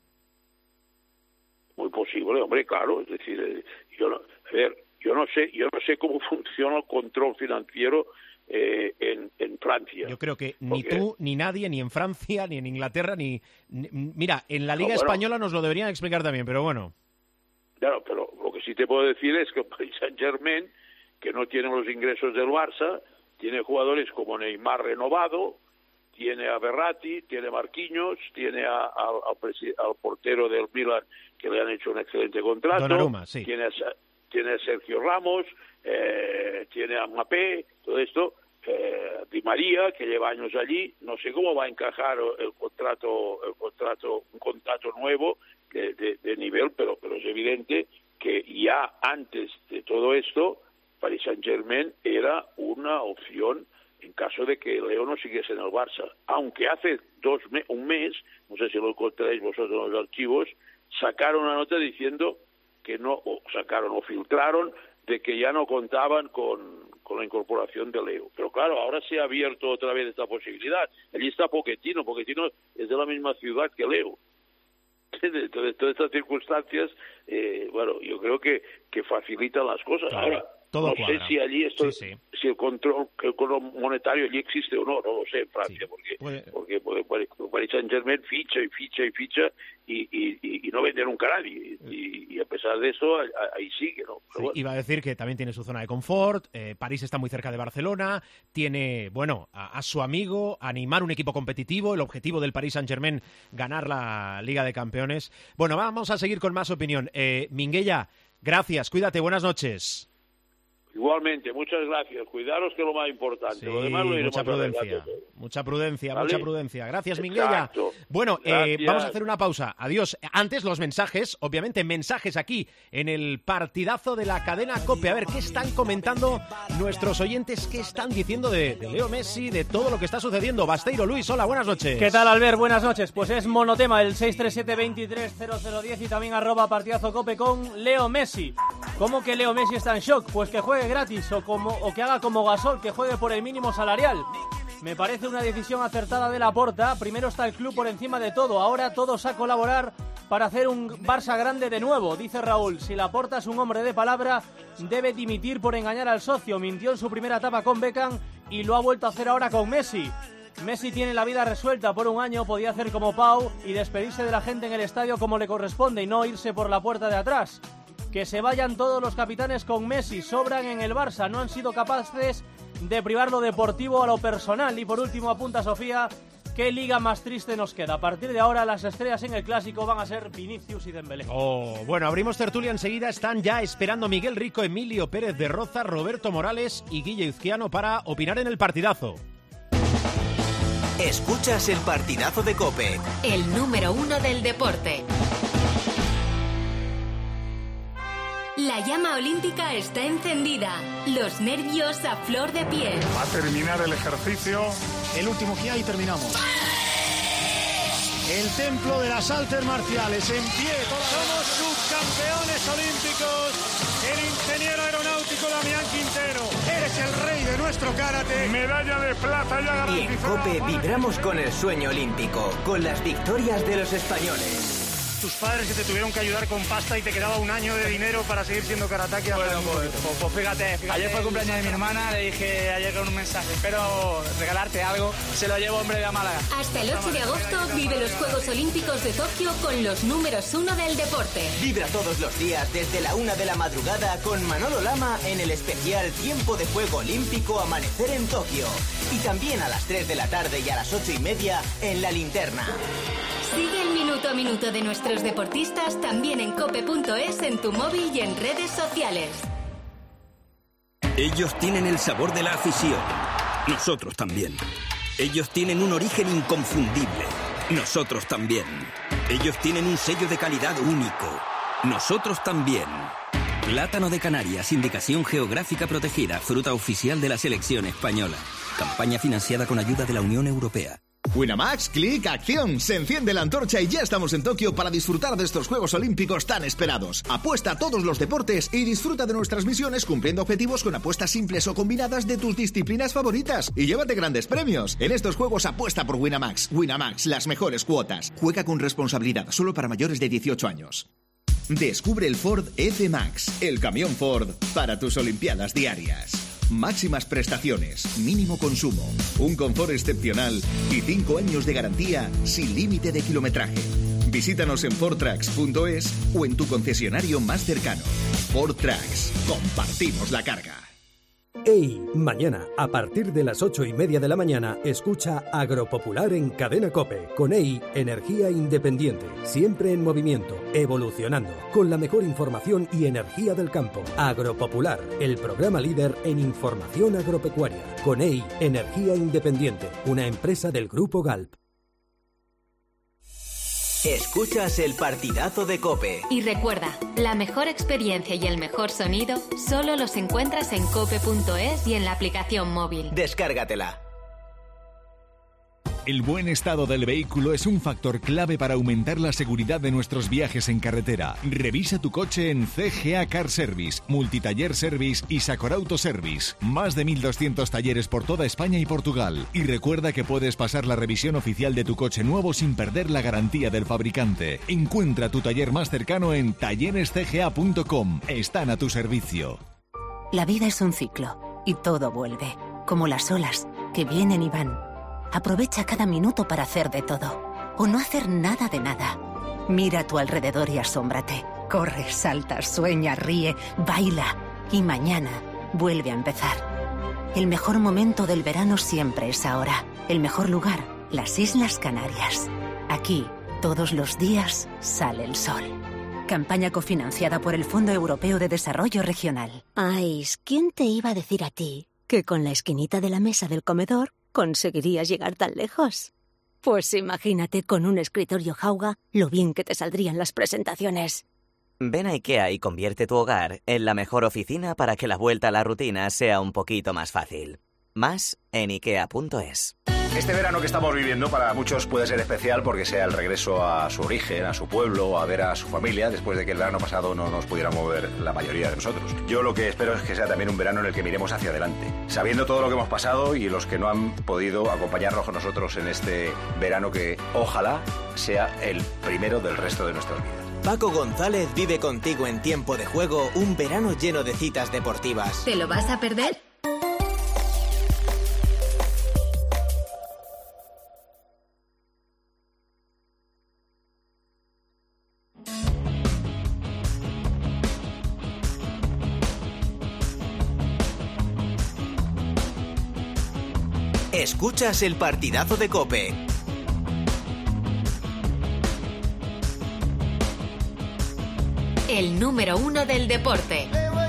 Muy posible, hombre, claro. Es decir, eh, yo no, a ver, yo no sé, yo no sé cómo funciona el control financiero eh, en, en Francia. Yo creo que ni Porque... tú, ni nadie, ni en Francia, ni en Inglaterra, ni, ni mira, en la Liga no, bueno, Española nos lo deberían explicar también, pero bueno. Claro, pero lo que sí te puedo decir es que el Paris Saint-Germain, que no tiene los ingresos del Barça, tiene jugadores como Neymar renovado, tiene a Verratti, tiene a Marquinhos, tiene a, a, al, al portero del Milan que le han hecho un excelente contrato, Donnarumma, sí. tiene, a, tiene a Sergio Ramos, eh, tiene a Mbappé, todo esto, eh, Di María que lleva años allí, no sé cómo va a encajar el contrato, el contrato, un contrato nuevo de, de, de nivel, pero, pero es evidente que ya antes de todo esto, Paris Saint-Germain era una opción en caso de que Leo no siguiese en el Barça. Aunque hace dos me un mes, no sé si lo encontraréis vosotros en los archivos, sacaron una nota diciendo que no, o sacaron o filtraron, de que ya no contaban con, con la incorporación de Leo. Pero claro, ahora se ha abierto otra vez esta posibilidad. Allí está Pochettino, Pochettino es de la misma ciudad que Leo. Entonces, todas estas circunstancias, eh, bueno, yo creo que, que facilitan las cosas. Claro. Ahora, Todo no cuadra. sé si allí esto, sí, sí. si el control, el control monetario allí existe o no, no lo sé en Francia, sí. porque, Puede... porque, porque, porque Paris Saint-Germain ficha y ficha y ficha y, y, y, y no vende nunca a nadie. Y, y a pesar de eso, ahí sigue, ¿no? Sí, bueno. Iba a decir que también tiene su zona de confort, eh, París está muy cerca de Barcelona, tiene, bueno, a, a su amigo, animar un equipo competitivo, el objetivo del Paris Saint-Germain, ganar la Liga de Campeones. Bueno, vamos a seguir con más opinión. Eh, Minguella, gracias, cuídate, buenas noches. Igualmente, muchas gracias. Cuidaros, que es lo más importante. Sí, lo demás lo mucha prudencia, mucha prudencia, ¿vale? mucha prudencia. Gracias, Minguella. Exacto. Bueno, eh, Gracias. vamos a hacer una pausa. Adiós. Antes los mensajes, obviamente mensajes aquí en el partidazo de la cadena COPE. A ver, ¿qué están comentando nuestros oyentes? ¿Qué están diciendo de, de Leo Messi, de todo lo que está sucediendo? Basteiro, Luis, hola, buenas noches. ¿Qué tal, Albert? Buenas noches. Pues es monotema el seis tres siete, veintitrés cero cero diez y también arroba partidazo COPE con Leo Messi. ¿Cómo que Leo Messi está en shock? Pues que juegue gratis o, como, o que haga como Gasol, que juegue por el mínimo salarial. Me parece una decisión acertada de Laporta. Primero está el club por encima de todo. Ahora todos a colaborar para hacer un Barça grande de nuevo, dice Raúl. Si Laporta es un hombre de palabra, debe dimitir por engañar al socio. Mintió en su primera etapa con Beckham y lo ha vuelto a hacer ahora con Messi. Messi tiene la vida resuelta por un año, podía hacer como Pau y despedirse de la gente en el estadio como le corresponde y no irse por la puerta de atrás. Que se vayan todos los capitanes con Messi, sobran en el Barça, no han sido capaces de privar lo deportivo a lo personal. Y por último apunta Sofía, ¿qué liga más triste nos queda? A partir de ahora las estrellas en el Clásico van a ser Vinicius y Dembélé. Oh, bueno, abrimos tertulia enseguida, están ya esperando Miguel Rico, Emilio Pérez de Roza, Roberto Morales y Guille Izquiano para opinar en el partidazo. Escuchas el partidazo de COPE, el número uno del deporte. La llama olímpica está encendida, los nervios a flor de piel. Va a terminar el ejercicio. El último que hay y terminamos. El templo de las artes marciales en pie. Somos subcampeones olímpicos. El ingeniero aeronáutico Damián Quintero. Eres el rey de nuestro karate. Medalla de plata ya garantizada. Y en COPE vibramos con el sueño olímpico, con las victorias de los españoles. Tus padres que te tuvieron que ayudar con pasta y te quedaba un año de dinero para seguir siendo karateki. Bueno, pues, pues, pues fíjate, fíjate, ayer fue el cumpleaños de mi hermana, le dije ayer con un mensaje, espero regalarte algo, se lo llevo en breve a Málaga. Hasta el ocho de agosto vive los Juegos Olímpicos de Tokio con los números uno del deporte. Vibra todos los días desde la una de la madrugada con Manolo Lama en el especial Tiempo de Juego Olímpico Amanecer en Tokio. Y también a las tres de la tarde y a las ocho y media en La Linterna. Sigue el minuto a minuto de nuestros deportistas también en cope punto es, en tu móvil y en redes sociales. Ellos tienen el sabor de la afición. Nosotros también. Ellos tienen un origen inconfundible. Nosotros también. Ellos tienen un sello de calidad único. Nosotros también. Plátano de Canarias, indicación geográfica protegida, fruta oficial de la selección española. Campaña financiada con ayuda de la Unión Europea. Winamax, clic, acción. Se enciende la antorcha y ya estamos en Tokio para disfrutar de estos Juegos Olímpicos tan esperados. Apuesta a todos los deportes y disfruta de nuestras misiones cumpliendo objetivos con apuestas simples o combinadas de tus disciplinas favoritas. Y llévate grandes premios. En estos juegos apuesta por Winamax. Winamax, las mejores cuotas. Juega con responsabilidad, solo para mayores de dieciocho años. Descubre el Ford F-Max, el camión Ford para tus Olimpiadas diarias. Máximas prestaciones, mínimo consumo, un confort excepcional y cinco años de garantía sin límite de kilometraje. Visítanos en ford trucks punto es o en tu concesionario más cercano. Ford Trucks, compartimos la carga. ¡Ey! Mañana, a partir de las ocho y media de la mañana, escucha Agropopular en Cadena COPE. Con E I, energía independiente, siempre en movimiento, evolucionando, con la mejor información y energía del campo. Agropopular, el programa líder en información agropecuaria. Con E I, energía independiente, una empresa del Grupo Galp. Escuchas el partidazo de COPE. Y recuerda, la mejor experiencia y el mejor sonido solo los encuentras en cope punto es y en la aplicación móvil. Descárgatela. El buen estado del vehículo es un factor clave para aumentar la seguridad de nuestros viajes en carretera. Revisa tu coche en C G A Car Service, Multitaller Service y Sacor Auto Service. Más de mil doscientos talleres por toda España y Portugal. Y recuerda que puedes pasar la revisión oficial de tu coche nuevo sin perder la garantía del fabricante. Encuentra tu taller más cercano en talleres c g a punto com. Están a tu servicio. La vida es un ciclo y todo vuelve, como las olas que vienen y van. Aprovecha cada minuto para hacer de todo, o no hacer nada de nada. Mira a tu alrededor y asómbrate. Corre, salta, sueña, ríe, baila. Y mañana vuelve a empezar. El mejor momento del verano siempre es ahora. El mejor lugar, las Islas Canarias. Aquí, todos los días, sale el sol. Campaña cofinanciada por el Fondo Europeo de Desarrollo Regional. Ay, ¿quién te iba a decir a ti que con la esquinita de la mesa del comedor conseguirías llegar tan lejos? Pues imagínate con un escritorio Jauga lo bien que te saldrían las presentaciones. Ven a IKEA y convierte tu hogar en la mejor oficina para que la vuelta a la rutina sea un poquito más fácil. Más en ikea punto es. Este verano que estamos viviendo para muchos puede ser especial porque sea el regreso a su origen, a su pueblo, a ver a su familia, después de que el verano pasado no nos pudiera mover la mayoría de nosotros. Yo lo que espero es que sea también un verano en el que miremos hacia adelante, sabiendo todo lo que hemos pasado y los que no han podido acompañarnos con nosotros en este verano que ojalá sea el primero del resto de nuestras vidas. Paco González vive contigo en Tiempo de Juego un verano lleno de citas deportivas. ¿Te lo vas a perder? Escuchas el partidazo de COPE. El número uno del deporte.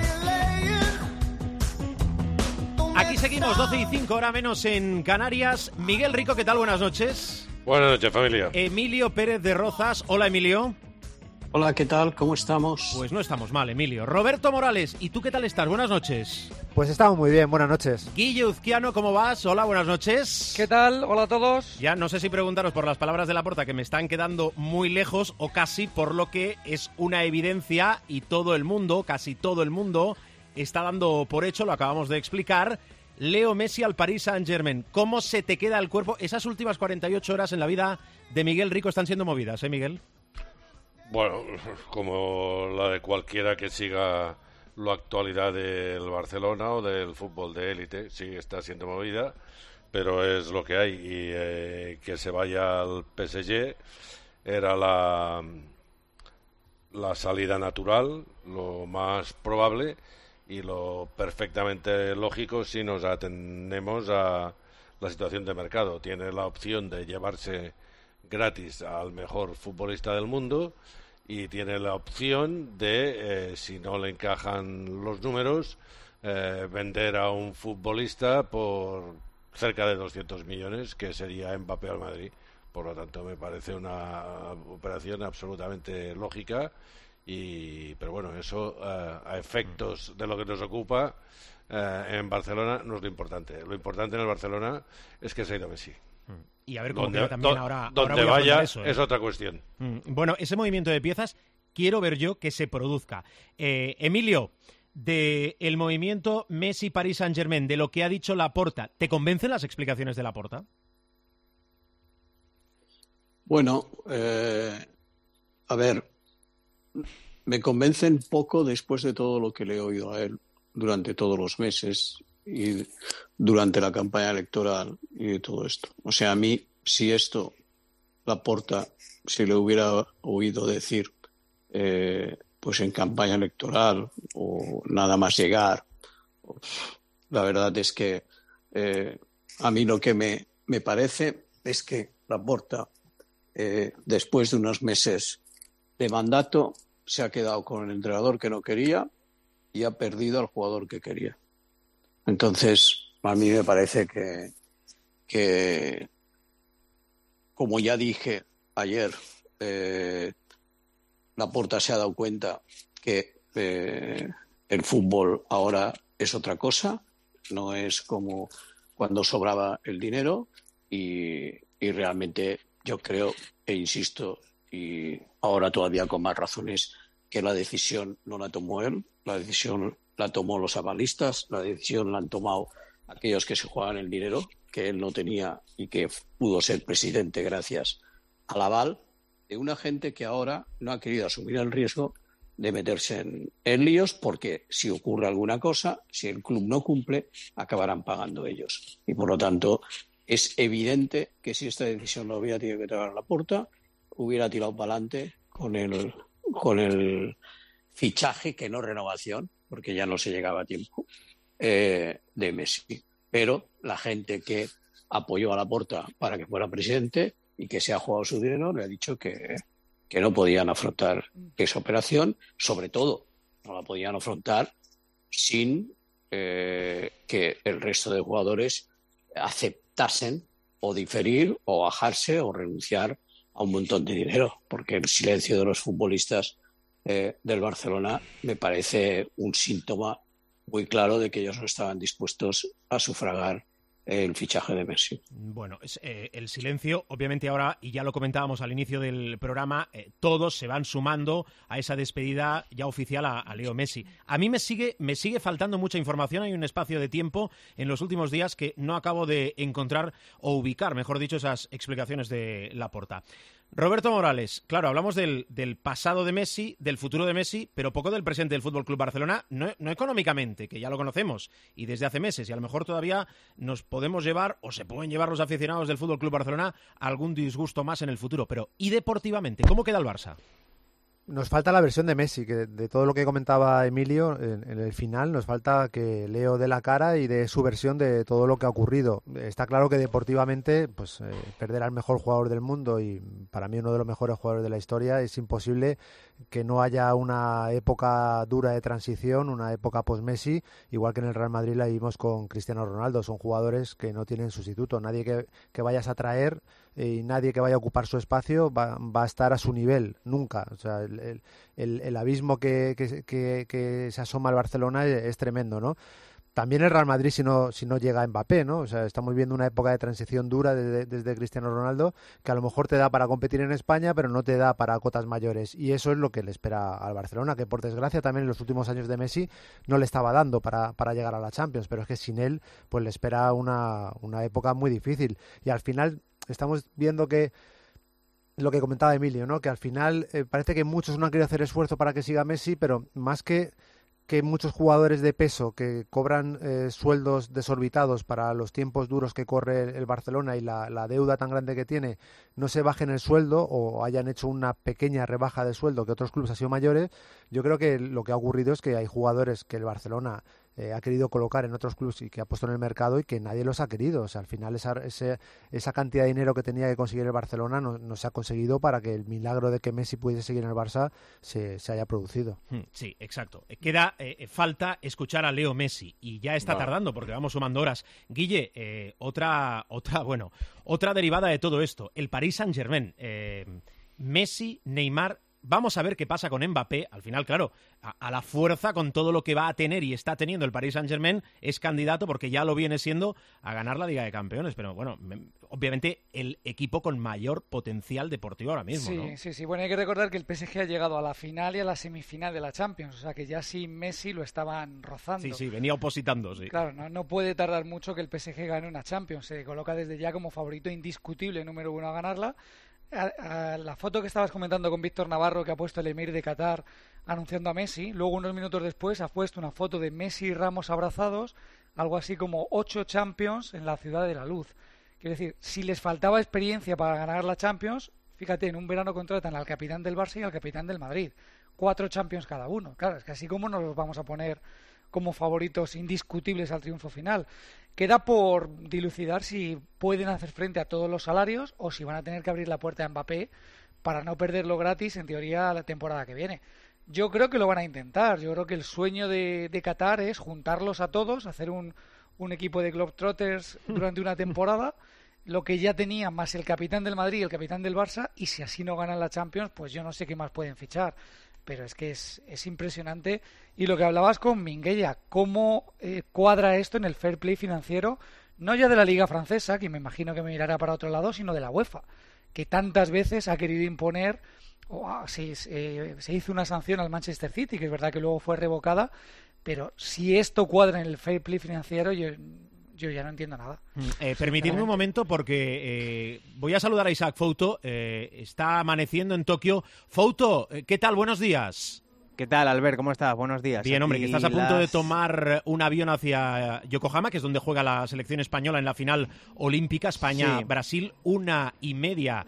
Aquí seguimos, doce y cinco, hora menos en Canarias. Miguel Rico, ¿qué tal? Buenas noches. Buenas noches, familia. Emilio Pérez de Rozas. Hola, Emilio. Hola, ¿qué tal? ¿Cómo estamos? Pues no estamos mal, Emilio. Roberto Morales, ¿y tú qué tal estás? Buenas noches. Pues estamos muy bien, buenas noches. Guille Uzquiano, ¿cómo vas? Hola, buenas noches. ¿Qué tal? Hola a todos. Ya no sé si preguntaros por las palabras de Laporta, que me están quedando muy lejos o casi, por lo que es una evidencia y todo el mundo, casi todo el mundo, está dando por hecho, lo acabamos de explicar, Leo Messi al Paris Saint-Germain. ¿Cómo se te queda el cuerpo? Esas últimas cuarenta y ocho horas en la vida de Miguel Rico están siendo movidas, ¿eh, Miguel? Bueno, como la de cualquiera que siga la actualidad del Barcelona o del fútbol de élite, sí está siendo movida, pero es lo que hay. Y eh, que se vaya al P S G era la, la salida natural, lo más probable y lo perfectamente lógico si nos atenemos a la situación de mercado. Tiene la opción de llevarse gratis al mejor futbolista del mundo y tiene la opción de, eh, si no le encajan los números, eh, vender a un futbolista por cerca de doscientos millones, que sería Mbappé al Madrid. Por lo tanto, me parece una operación absolutamente lógica, y pero bueno, eso eh, a efectos de lo que nos ocupa eh, en Barcelona no es lo importante. Lo importante en el Barcelona es que se ha ido Messi. Y a ver cómo donde, queda también do, ahora. Donde ahora vaya eso, ¿eh? Es otra cuestión. Mm, bueno, ese movimiento de piezas quiero ver yo que se produzca. Eh, Emilio, de el movimiento Messi-Paris Saint-Germain, de lo que ha dicho Laporta, ¿te convencen las explicaciones de Laporta? Bueno, eh, a ver, me convencen poco después de todo lo que le he oído a él durante todos los meses y durante la campaña electoral y de todo esto. O sea, a mí, si esto Laporta, si le hubiera oído decir eh, pues en campaña electoral o nada más llegar, la verdad es que eh, a mí lo que me, me parece es que Laporta, eh, después de unos meses de mandato, se ha quedado con el entrenador que no quería y ha perdido al jugador que quería. Entonces, a mí me parece que, que como ya dije ayer, eh, Laporta se ha dado cuenta que eh, el fútbol ahora es otra cosa, no es como cuando sobraba el dinero, y, y realmente yo creo e insisto, y ahora todavía con más razones, que la decisión no la tomó él, la decisión la tomó los avalistas, la decisión la han tomado aquellos que se juegan el dinero, que él no tenía y que pudo ser presidente gracias al aval de una gente que ahora no ha querido asumir el riesgo de meterse en, en líos, porque si ocurre alguna cosa, si el club no cumple, acabarán pagando ellos. Y por lo tanto, es evidente que si esta decisión no hubiera tenido que traer a Laporta, hubiera tirado para adelante con el, con el fichaje, que no renovación, porque ya no se llegaba a tiempo, eh, de Messi. Pero la gente que apoyó a Laporta para que fuera presidente y que se ha jugado su dinero le ha dicho que, que no podían afrontar esa operación, sobre todo no la podían afrontar sin eh, que el resto de jugadores aceptasen o diferir o bajarse o renunciar a un montón de dinero, porque el silencio de los futbolistas eh, del Barcelona me parece un síntoma muy claro de que ellos no estaban dispuestos a sufragar el fichaje de Messi. Bueno, es, eh, el silencio, obviamente ahora, y ya lo comentábamos al inicio del programa, eh, todos se van sumando a esa despedida ya oficial a, a Leo Messi. A mí me sigue, me sigue faltando mucha información, hay un espacio de tiempo en los últimos días que no acabo de encontrar o ubicar, mejor dicho, esas explicaciones de Laporta. Roberto Morales, claro, hablamos del, del pasado de Messi, del futuro de Messi, pero poco del presente del F C Barcelona, no, no económicamente, que ya lo conocemos, y desde hace meses, y a lo mejor todavía nos podemos llevar, o se pueden llevar los aficionados del F C Barcelona, a algún disgusto más en el futuro. Pero, ¿y deportivamente? ¿Cómo queda el Barça? Nos falta la versión de Messi, que de todo lo que comentaba Emilio en, en el final, nos falta que Leo dé la cara y dé su versión de todo lo que ha ocurrido. Está claro que deportivamente, pues eh, perder al mejor jugador del mundo y para mí uno de los mejores jugadores de la historia, es imposible que no haya una época dura de transición, una época post-Messi, igual que en el Real Madrid la vimos con Cristiano Ronaldo. Son jugadores que no tienen sustituto, nadie que, que vayas a traer y nadie que vaya a ocupar su espacio va, va a estar a su nivel, nunca. O sea, el, el, el, el abismo que, que, que, que se asoma al Barcelona es, es tremendo, ¿no? También el Real Madrid si no, si no llega a Mbappé, ¿no? O sea, estamos viendo una época de transición dura desde, desde Cristiano Ronaldo que a lo mejor te da para competir en España, pero no te da para cotas mayores. Y eso es lo que le espera al Barcelona, que por desgracia también en los últimos años de Messi no le estaba dando para, para llegar a la Champions, pero es que sin él pues le espera una, una época muy difícil. Y al final estamos viendo que lo que comentaba Emilio, ¿no? Que al final eh, parece que muchos no han querido hacer esfuerzo para que siga Messi, pero más que que muchos jugadores de peso que cobran eh, sueldos desorbitados para los tiempos duros que corre el Barcelona y la, la deuda tan grande que tiene, no se bajen el sueldo o hayan hecho una pequeña rebaja de sueldo que otros clubes han sido mayores. Yo creo que lo que ha ocurrido es que hay jugadores que el Barcelona eh, ha querido colocar en otros clubes y que ha puesto en el mercado y que nadie los ha querido. O sea, al final esa, ese, esa cantidad de dinero que tenía que conseguir el Barcelona no, no se ha conseguido para que el milagro de que Messi pudiese seguir en el Barça se, se haya producido. Sí, exacto. Queda eh, falta escuchar a Leo Messi y ya está vale. tardando porque vamos sumando horas. Guille, eh, otra, otra, bueno, otra derivada de todo esto, el Paris Saint-Germain. Eh, Messi, Neymar. Vamos a ver qué pasa con Mbappé. Al final, claro, a, a la fuerza, con todo lo que va a tener y está teniendo el Paris Saint-Germain, es candidato, porque ya lo viene siendo, a ganar la Liga de Campeones. Pero bueno, me, obviamente el equipo con mayor potencial deportivo ahora mismo, sí, ¿no? Sí, sí. Bueno, hay que recordar que el P S G ha llegado a la final y a la semifinal de la Champions. O sea, que ya sin Messi lo estaban rozando. Sí, sí, venía opositando, sí. Claro, no, no puede tardar mucho que el P S G gane una Champions. Se coloca desde ya como favorito indiscutible número uno a ganarla. A, a la foto que estabas comentando con Víctor Navarro, que ha puesto el emir de Qatar anunciando a Messi, luego unos minutos después ha puesto una foto de Messi y Ramos abrazados, algo así como ocho Champions en la Ciudad de la Luz. Quiero decir, si les faltaba experiencia para ganar la Champions, fíjate, en un verano contratan al capitán del Barça y al capitán del Madrid, cuatro Champions cada uno. Claro, es que así como nos los vamos a poner como favoritos indiscutibles al triunfo final. Queda por dilucidar si pueden hacer frente a todos los salarios o si van a tener que abrir la puerta a Mbappé para no perderlo gratis, en teoría, la temporada que viene. Yo creo que lo van a intentar. Yo creo que el sueño de, de Qatar es juntarlos a todos, hacer un, un equipo de Globetrotters durante una temporada, lo que ya tenían, más el capitán del Madrid y el capitán del Barça, y si así no ganan la Champions, pues yo no sé qué más pueden fichar. Pero es que es, es impresionante. Y lo que hablabas con Minguella, cómo eh, cuadra esto en el fair play financiero, no ya de la Liga Francesa, que me imagino que me mirará para otro lado, sino de la UEFA, que tantas veces ha querido imponer, o oh, se, eh, se hizo una sanción al Manchester City, que es verdad que luego fue revocada, pero si esto cuadra en el fair play financiero, yo... Yo ya no entiendo nada. Eh, permitidme un momento porque eh, voy a saludar a Isaac Fouto. Eh, está amaneciendo en Tokio. Fouto, ¿qué tal? Buenos días. ¿Qué tal, Albert? ¿Cómo estás? Buenos días. Bien, hombre, Aquí que estás a punto las... de tomar un avión hacia Yokohama, que es donde juega la selección española en la final olímpica. España-Brasil, sí. Una y media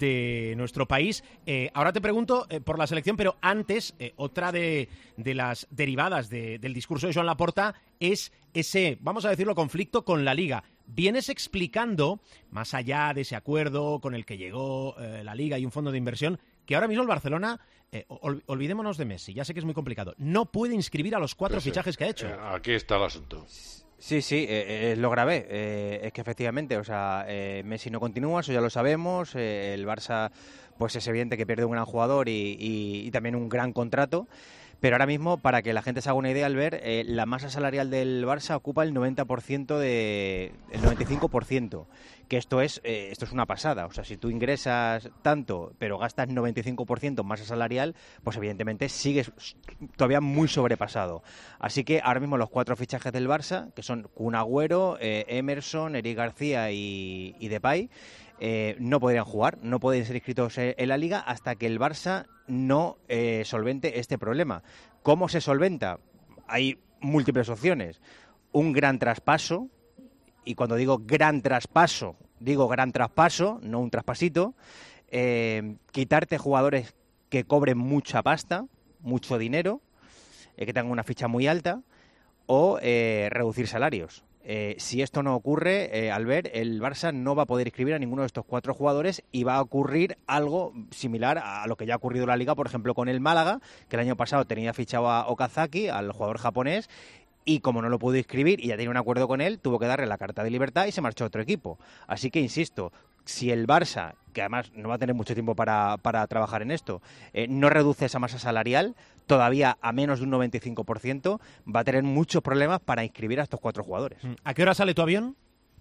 de nuestro país. Eh, ahora te pregunto eh, por la selección, pero antes, eh, otra de, de las derivadas de, del discurso de Joan Laporta es ese, vamos a decirlo, conflicto con la Liga. Vienes explicando, más allá de ese acuerdo con el que llegó eh, la Liga y un fondo de inversión, que ahora mismo el Barcelona, eh, ol, olvidémonos de Messi, ya sé que es muy complicado, no puede inscribir a los cuatro pues, fichajes que ha hecho. Eh, aquí está el asunto. Sí, sí, eh, es lo grave. Eh, es que efectivamente, o sea, eh, Messi no continúa, eso ya lo sabemos. Eh, el Barça, pues es evidente que pierde un gran jugador y, y, y también un gran contrato. Pero ahora mismo, para que la gente se haga una idea, al ver, eh, la masa salarial del Barça ocupa el noventa por ciento de... el noventa y cinco por ciento, que esto es, eh, esto es una pasada. O sea, si tú ingresas tanto, pero gastas noventa y cinco por ciento en masa salarial, pues evidentemente sigues todavía muy sobrepasado. Así que ahora mismo los cuatro fichajes del Barça, que son Kun Agüero, eh, Emerson, Eric García y, y Depay, Eh, no podrían jugar, no pueden ser inscritos en la Liga hasta que el Barça no eh, solvente este problema. ¿Cómo se solventa? Hay múltiples opciones. Un gran traspaso, y cuando digo gran traspaso, digo gran traspaso, no un traspasito. Eh, quitarte jugadores que cobren mucha pasta, mucho dinero, eh, que tengan una ficha muy alta, o eh, reducir salarios. Eh, si esto no ocurre, eh, al ver, el Barça no va a poder inscribir a ninguno de estos cuatro jugadores y va a ocurrir algo similar a lo que ya ha ocurrido en la Liga, por ejemplo, con el Málaga, que el año pasado tenía fichado a Okazaki, al jugador japonés, y como no lo pudo inscribir y ya tenía un acuerdo con él, tuvo que darle la carta de libertad y se marchó a otro equipo. Así que, insisto, si el Barça, que además no va a tener mucho tiempo para, para trabajar en esto, eh, no reduce esa masa salarial, todavía a menos de un noventa y cinco por ciento, va a tener muchos problemas para inscribir a estos cuatro jugadores. ¿A qué hora sale tu avión?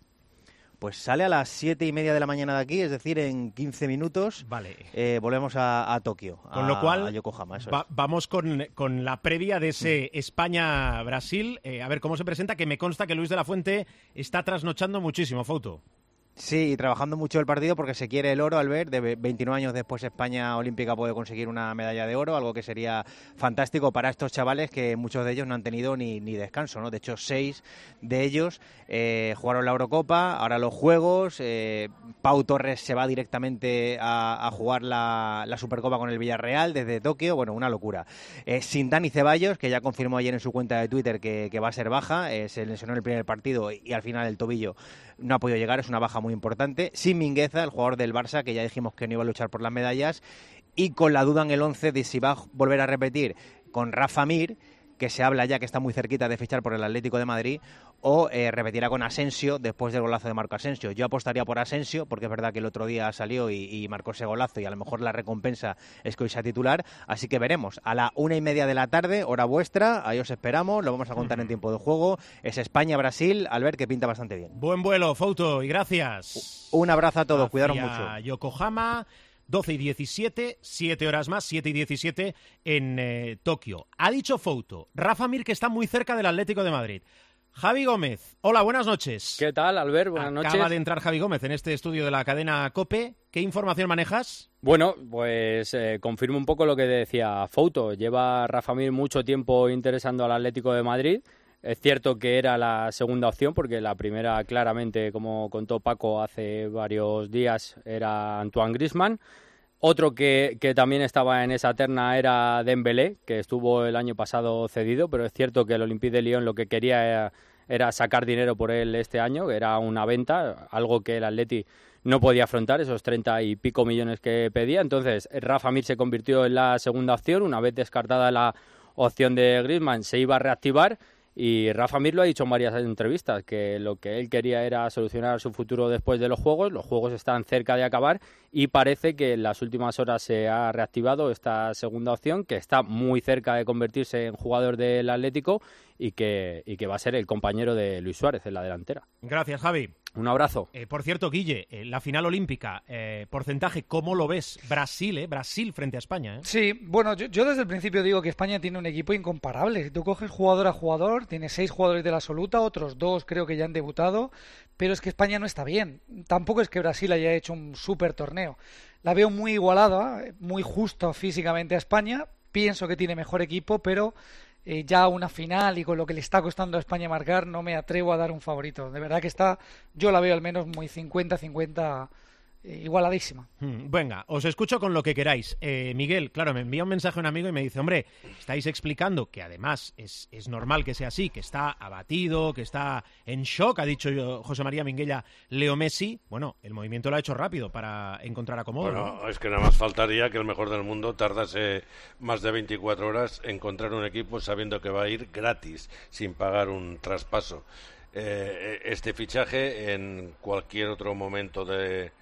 Pues sale a las siete y media de la mañana de aquí, es decir, en quince minutos. Vale. Eh, volvemos a, a Tokio, con a, lo cual, a Yokohama. Eso va, es. vamos con, con la previa de ese mm. España-Brasil. Eh, a ver cómo se presenta, que me consta que Luis de la Fuente está trasnochando muchísimo, Fouto. Sí, trabajando mucho el partido porque se quiere el oro, al ver, de veintinueve años después España Olímpica puede conseguir una medalla de oro, algo que sería fantástico para estos chavales que muchos de ellos no han tenido ni, ni descanso, ¿no? De hecho, seis de ellos eh, jugaron la Eurocopa, ahora los Juegos, eh, Pau Torres se va directamente a, a jugar la, la Supercopa con el Villarreal desde Tokio, bueno, una locura. Eh, sin Dani Ceballos, que ya confirmó ayer en su cuenta de Twitter que, que va a ser baja, eh, se lesionó en el primer partido y, y al final el tobillo no ha podido llegar, es una baja muy importante. Sin Mingueza, el jugador del Barça, que ya dijimos que no iba a luchar por las medallas, y con la duda en el once de si va a volver a repetir con Rafa Mir, que se habla ya que está muy cerquita de fichar por el Atlético de Madrid, o eh, repetirá con Asensio después del golazo de Marco Asensio. Yo apostaría por Asensio, porque es verdad que el otro día salió y, y marcó ese golazo y a lo mejor la recompensa es que hoy sea titular, así que veremos. A la una y media de la tarde, hora vuestra, ahí os esperamos, lo vamos a contar en tiempo de juego. Es España-Brasil, al ver que pinta bastante bien. Buen vuelo, Fouto, y gracias. Un abrazo a todos, cuidaros mucho. Yokohama, doce y diecisiete, siete horas más, siete y diecisiete en eh, Tokio. Ha dicho Fouto, Rafa Mir, que está muy cerca del Atlético de Madrid. Javi Gómez, hola, buenas noches. ¿Qué tal, Albert? Buenas Acaba noches. Acaba de entrar Javi Gómez en este estudio de la cadena COPE. ¿Qué información manejas? Bueno, pues eh, confirmo un poco lo que decía Fouto. Lleva Rafa Mir mucho tiempo interesando al Atlético de Madrid. Es cierto que era la segunda opción, porque la primera, claramente, como contó Paco hace varios días, era Antoine Griezmann. Otro que, que también estaba en esa terna era Dembélé, que estuvo el año pasado cedido, pero es cierto que el Olympique de Lyon lo que quería era, era sacar dinero por él este año, que era una venta, algo que el Atleti no podía afrontar, esos treinta y pico millones que pedía. Entonces, Rafa Mir se convirtió en la segunda opción. Una vez descartada la opción de Griezmann, se iba a reactivar. Y Rafa Mir lo ha dicho en varias entrevistas, que lo que él quería era solucionar su futuro después de los Juegos. Los Juegos están cerca de acabar y parece que en las últimas horas se ha reactivado esta segunda opción, que está muy cerca de convertirse en jugador del Atlético y que, y que va a ser el compañero de Luis Suárez en la delantera. Gracias, Javi. Un abrazo. Eh, por cierto, Guille, eh, la final olímpica, eh, porcentaje, ¿cómo lo ves? Brasil, ¿eh? Brasil frente a España, ¿eh? Sí, bueno, yo, yo desde el principio digo que España tiene un equipo incomparable. Si tú coges jugador a jugador, tiene seis jugadores de la absoluta, otros dos creo que ya han debutado, pero es que España no está bien. Tampoco es que Brasil haya hecho un súper torneo. La veo muy igualada, muy justo físicamente a España. Pienso que tiene mejor equipo, pero eh, ya una final y con lo que le está costando a España marcar, no me atrevo a dar un favorito. De verdad que está, yo la veo al menos muy cincuenta cincuenta eh, igualadísima. Hmm, venga, os escucho con lo que queráis. Eh, Miguel, claro, me envía un mensaje un amigo y me dice, hombre, estáis explicando que además es, es normal que sea así, que está abatido, que está en shock, ha dicho yo, José María Minguella, Leo Messi. Bueno, el movimiento lo ha hecho rápido para encontrar acomodo. Bueno, ¿no? Es que nada más faltaría que el mejor del mundo tardase más de veinticuatro horas en encontrar un equipo sabiendo que va a ir gratis, sin pagar un traspaso. Eh, este fichaje en cualquier otro momento de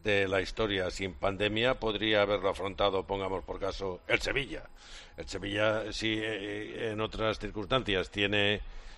de la historia sin pandemia podría haberlo afrontado, pongamos por caso, el Sevilla. El Sevilla, si eh, en otras circunstancias tiene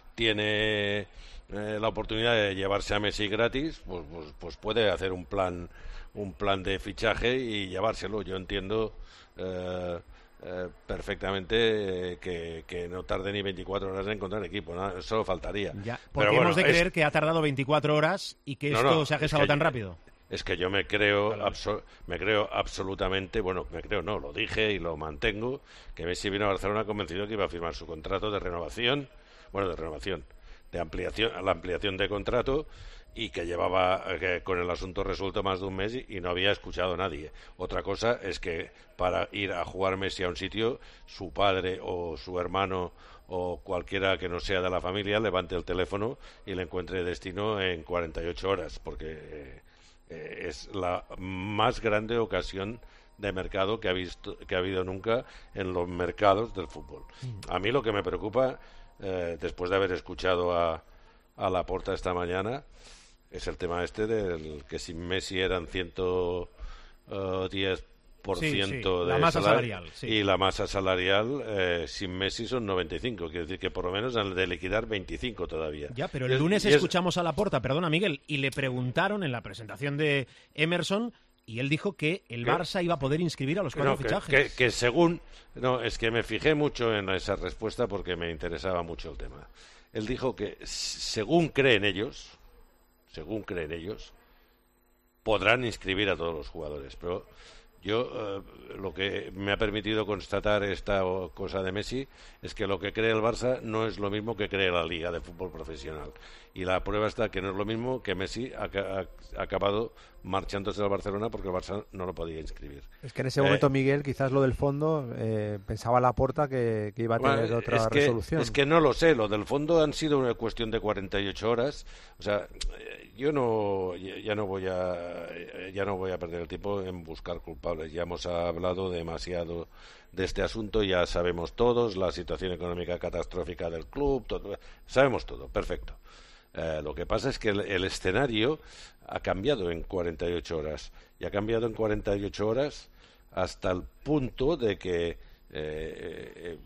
tiene eh, la oportunidad de llevarse a Messi gratis, pues, pues, pues puede hacer un plan un plan de fichaje y llevárselo. Yo entiendo eh, eh, perfectamente eh, que, que no tarde ni veinticuatro horas en encontrar equipo, ¿no? Solo faltaría. Ya, porque Pero bueno, hemos de es... creer que ha tardado veinticuatro horas y que no, esto no, se ha gestado es que tan yo, rápido. Es que yo me creo, abso- me creo absolutamente, bueno, me creo no, lo dije y lo mantengo, que Messi vino a Barcelona convencido que iba a firmar su contrato de renovación, bueno, de renovación, de ampliación, la ampliación de contrato, y que llevaba que con el asunto resuelto más de un mes y, y no había escuchado a nadie. Otra cosa es que para ir a jugar Messi a un sitio, su padre o su hermano o cualquiera que no sea de la familia levante el teléfono y le encuentre destino en cuarenta y ocho horas, porque eh, eh, es la más grande ocasión de mercado que ha visto que ha habido nunca en los mercados del fútbol. A mí lo que me preocupa, eh, después de haber escuchado a, a Laporta esta mañana, es el tema este del que si Messi eran ciento diez por ciento sí, sí. de La masa salario, salarial, sí. y la masa salarial eh, sin Messi son noventa y cinco, quiere decir que por lo menos han de liquidar veinticinco todavía. Ya, pero Y el es- lunes y es- escuchamos a Laporta, perdona Miguel, y le preguntaron en la presentación de Emerson y él dijo que el ¿Qué? Barça iba a poder inscribir a los cuatro No, que, fichajes. que- que según... No, es que me fijé mucho en esa respuesta porque me interesaba mucho el tema. Él dijo que s- según creen ellos, según creen ellos, podrán inscribir a todos los jugadores, pero yo eh, lo que me ha permitido constatar esta o- cosa de Messi es que lo que cree el Barça no es lo mismo que cree la Liga de Fútbol Profesional, y la prueba está que no es lo mismo que Messi ha, ca- ha acabado marchándose al Barcelona porque el Barça no lo podía inscribir. Es que en ese Eh, momento, Miguel, quizás lo del fondo, eh, pensaba Laporta que, que iba a tener Bueno, otra es que, resolución. Es que no lo sé, lo del fondo han sido una cuestión de cuarenta y ocho horas. O sea, eh, yo no, ya ya no voy a, ya no voy a perder el tiempo en buscar culpables. Ya hemos hablado demasiado de este asunto, ya sabemos todos la situación económica catastrófica del club, todo, sabemos todo, perfecto. Eh, lo que pasa es que el, el escenario ha cambiado en cuarenta y ocho horas, y ha cambiado en cuarenta y ocho horas hasta el punto de que eh, eh,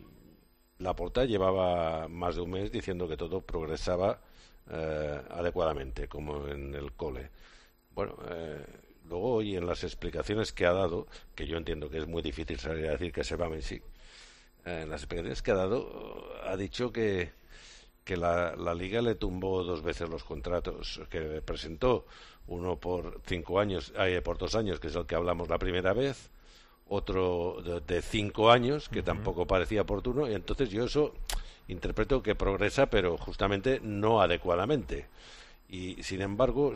mm, Laporta llevaba más de un mes diciendo que todo progresaba eh, adecuadamente, como en el cole. Bueno, eh, luego hoy en las explicaciones que ha dado, que yo entiendo que es muy difícil salir a decir que se va Messi, eh, en las explicaciones que ha dado, ha dicho que que la, la Liga le tumbó dos veces los contratos que le presentó, uno por cinco años, eh, por dos años, que es el que hablamos la primera vez, otro de, de cinco años, que uh-huh. tampoco parecía oportuno, y entonces yo eso interpreto que progresa, pero justamente no adecuadamente. Y sin embargo,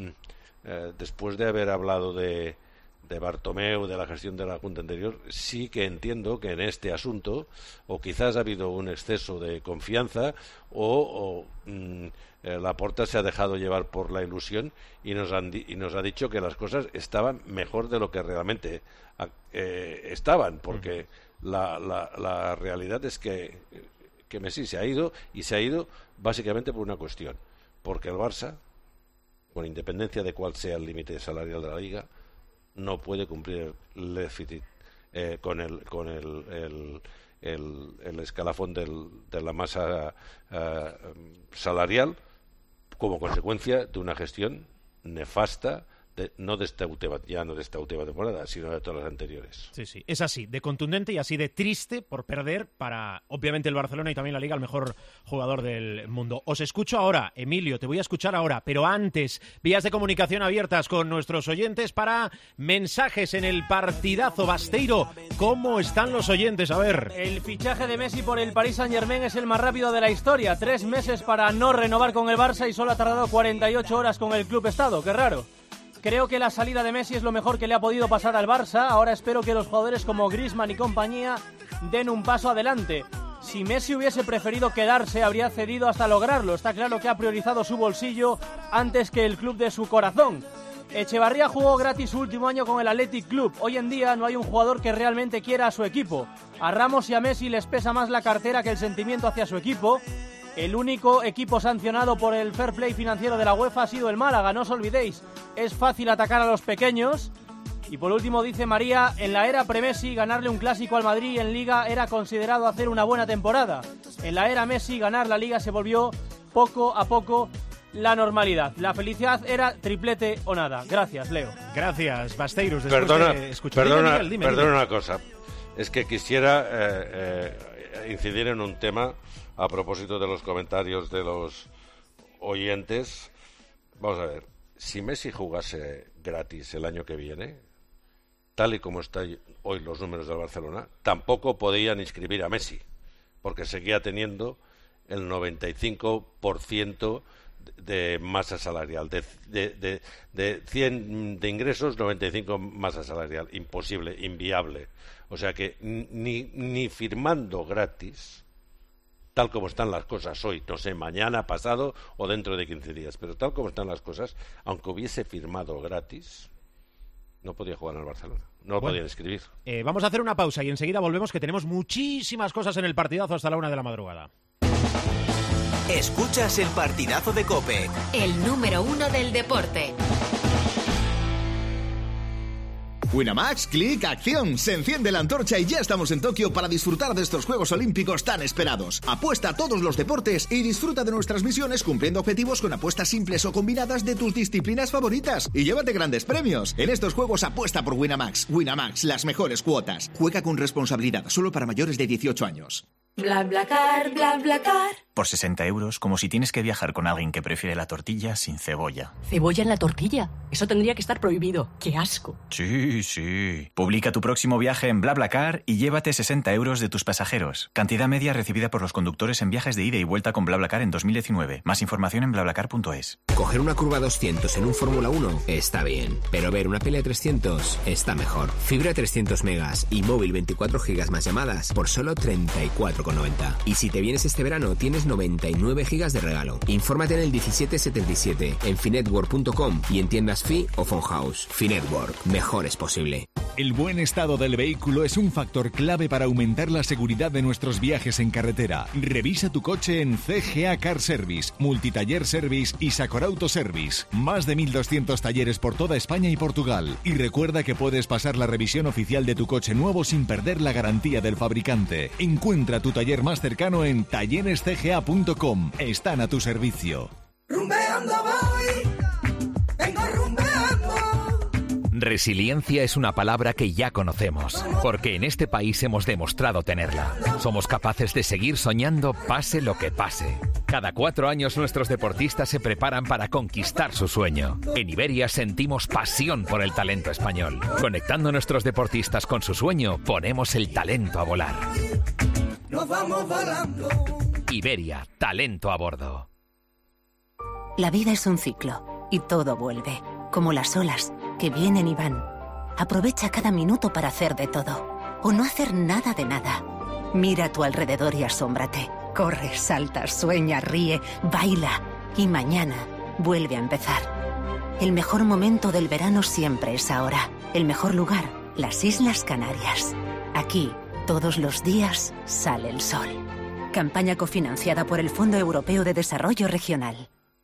eh, después de haber hablado de de Bartomeu, de la gestión de la Junta anterior, sí que entiendo que en este asunto, o quizás ha habido un exceso de confianza, o, o mm, eh, Laporta se ha dejado llevar por la ilusión y nos, han di- y nos ha dicho que las cosas estaban mejor de lo que realmente eh, estaban, porque uh-huh. la, la, la realidad es que, que Messi se ha ido, y se ha ido básicamente por una cuestión, porque el Barça, con independencia de cuál sea el límite salarial de la Liga, no puede cumplir el déficit eh, con el con el, el, el, el escalafón del, de la masa uh, salarial, como consecuencia de una gestión nefasta, de, no de esta última, ya no de esta última temporada, sino de todas las anteriores. Sí, sí, es así, de contundente y así de triste por perder para, obviamente, el Barcelona y también la Liga, el mejor jugador del mundo. Os escucho ahora, Emilio, te voy a escuchar ahora, pero antes, vías de comunicación abiertas con nuestros oyentes para mensajes en el partidazo. Basteiro, ¿cómo están los oyentes? A ver. El fichaje de Messi por el Paris Saint-Germain es el más rápido de la historia. Tres meses para no renovar con el Barça y solo ha tardado cuarenta y ocho horas con el Club Estado. Qué raro. Creo que la salida de Messi es lo mejor que le ha podido pasar al Barça. Ahora espero que los jugadores como Griezmann y compañía den un paso adelante. Si Messi hubiese preferido quedarse, habría cedido hasta lograrlo. Está claro que ha priorizado su bolsillo antes que el club de su corazón. Echevarría jugó gratis su último año con el Athletic Club. Hoy en día no hay un jugador que realmente quiera a su equipo. A Ramos y a Messi les pesa más la cartera que el sentimiento hacia su equipo. El único equipo sancionado por el fair play financiero de la UEFA ha sido el Málaga, no os olvidéis. Es fácil atacar a los pequeños. Y por último dice María, en la era pre-Messi ganarle un clásico al Madrid en Liga era considerado hacer una buena temporada. En la era Messi ganar la Liga se volvió poco a poco la normalidad. La felicidad era triplete o nada. Gracias, Leo. Gracias, Basteiros. Perdona, de perdona, Miguel, dime, perdona dime. una cosa. Es que quisiera eh, eh, incidir en un tema a propósito de los comentarios de los oyentes. Vamos a ver, si Messi jugase gratis el año que viene, tal y como están hoy los números del Barcelona, tampoco podían inscribir a Messi, porque seguía teniendo el noventa y cinco por ciento de masa salarial, de, de, de, de cien de ingresos, noventa y cinco masa salarial, imposible, inviable. O sea que ni, ni firmando gratis, tal como están las cosas hoy, no sé, mañana, pasado o dentro de quince días, pero tal como están las cosas, aunque hubiese firmado gratis, no podía jugar en el Barcelona, no lo Bueno, podían escribir. Eh, vamos a hacer una pausa y enseguida volvemos, que tenemos muchísimas cosas en el partidazo hasta la una de la madrugada. Escuchas el partidazo de COPE. El número uno del deporte. Winamax, clic, acción. Se enciende la antorcha y ya estamos en Tokio para disfrutar de estos Juegos Olímpicos tan esperados. Apuesta a todos los deportes y disfruta de nuestras misiones cumpliendo objetivos con apuestas simples o combinadas de tus disciplinas favoritas. Y llévate grandes premios. En estos juegos apuesta por Winamax. Winamax, las mejores cuotas. Juega con responsabilidad, solo para mayores de dieciocho años. BlaBlaCar, BlaBlaCar. Por sesenta euros, como si tienes que viajar con alguien que prefiere la tortilla sin cebolla. ¿Cebolla en la tortilla? Eso tendría que estar prohibido. ¡Qué asco! Sí, sí. Publica tu próximo viaje en BlaBlaCar y llévate sesenta euros de tus pasajeros. Cantidad media recibida por los conductores en viajes de ida y vuelta con BlaBlaCar en dos mil diecinueve. Más información en BlaBlaCar punto es. Coger una curva doscientos en un Fórmula uno está bien, pero ver una pelea trescientos está mejor. Fibra trescientos megas y móvil veinticuatro gigas más llamadas por solo treinta y cuatro con noventa. Y si te vienes este verano, tienes noventa y nueve gigas de regalo. Infórmate en el diecisiete setenta y siete, en finetwork punto com y en tiendas Fi o Phone House. Finetwork, mejor es posible. El buen estado del vehículo es un factor clave para aumentar la seguridad de nuestros viajes en carretera. Revisa tu coche en C G A Car Service, Multitaller Service y Sacorauto Service. Más de mil doscientos talleres por toda España y Portugal. Y recuerda que puedes pasar la revisión oficial de tu coche nuevo sin perder la garantía del fabricante. Encuentra tu taller más cercano en talleres c g a punto com. Están a tu servicio. Rumbeando voy, vengo rumbeando. Resiliencia es una palabra que ya conocemos, porque en este país hemos demostrado tenerla. Somos capaces de seguir soñando pase lo que pase. Cada cuatro años nuestros deportistas se preparan para conquistar su sueño. En Iberia sentimos pasión por el talento español. Conectando a nuestros deportistas con su sueño, ponemos el talento a volar. Nos vamos volando. Iberia, talento a bordo. La vida es un ciclo y todo vuelve, como las olas, que vienen y van. Aprovecha cada minuto para hacer de todo, o no hacer nada de nada. Mira a tu alrededor y asómbrate. Corre, salta, sueña, ríe, baila. Y mañana vuelve a empezar. El mejor momento del verano siempre es ahora. El mejor lugar, las Islas Canarias. Aquí, todos los días, sale el sol. Campaña cofinanciada por el Fondo Europeo de Desarrollo Regional.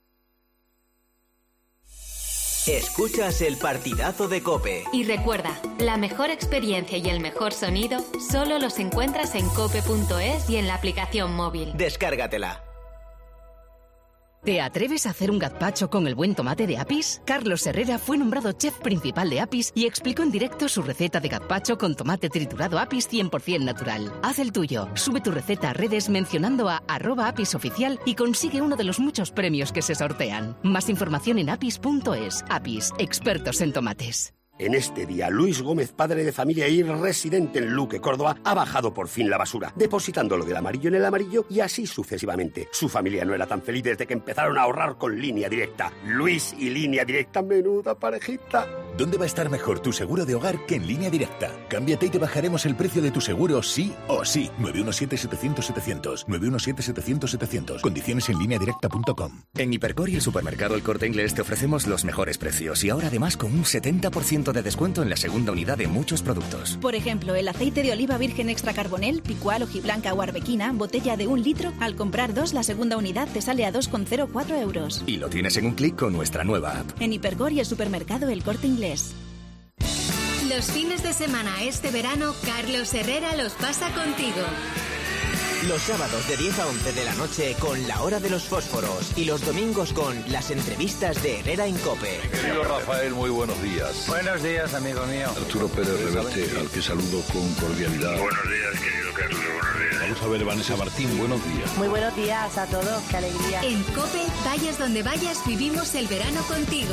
Escuchas el partidazo de COPE. Y recuerda, la mejor experiencia y el mejor sonido solo los encuentras en cope punto es y en la aplicación móvil. Descárgatela. ¿Te atreves a hacer un gazpacho con el buen tomate de Apis? Carlos Herrera fue nombrado chef principal de Apis y explicó en directo su receta de gazpacho con tomate triturado Apis cien por ciento natural. Haz el tuyo. Sube tu receta a redes mencionando a arroba Apis oficial y consigue uno de los muchos premios que se sortean. Más información en apis punto es. Apis, expertos en tomates. En este día, Luis Gómez, padre de familia y residente en Luque, Córdoba, ha bajado por fin la basura, depositándolo del amarillo en el amarillo y así sucesivamente. Su familia no era tan feliz desde que empezaron a ahorrar con Línea Directa. Luis y Línea Directa, menuda parejita. ¿Dónde va a estar mejor tu seguro de hogar que en Línea Directa? Cámbiate y te bajaremos el precio de tu seguro sí o sí. nueve uno siete, setecientos, setecientos. nueve uno siete, setecientos, setecientos. Condiciones en línea directa punto com. En Hipercor y el supermercado El Corte Inglés te ofrecemos los mejores precios y ahora además con un setenta por ciento de descuento en la segunda unidad de muchos productos. Por ejemplo, el aceite de oliva virgen extra carbonel, picual, hojiblanca o arbequina, botella de un litro, al comprar dos, la segunda unidad te sale a dos coma cero cuatro euros. Y lo tienes en un clic con nuestra nueva app. En Hipercor y el supermercado El Corte Inglés. Los fines de semana este verano, Carlos Herrera los pasa contigo. Los sábados de diez a once de la noche con La Hora de los Fósforos y los domingos con las entrevistas de Herrera en COPE. Querido Rafael, muy buenos días. Buenos días, amigo mío. Arturo Pérez Reverte, al que saludo con cordialidad. Buenos días, querido Carlos, buenos días. Vamos a ver, Vanessa Martín, buenos días. Muy buenos días a todos, qué alegría. En COPE, vayas donde vayas, vivimos el verano contigo.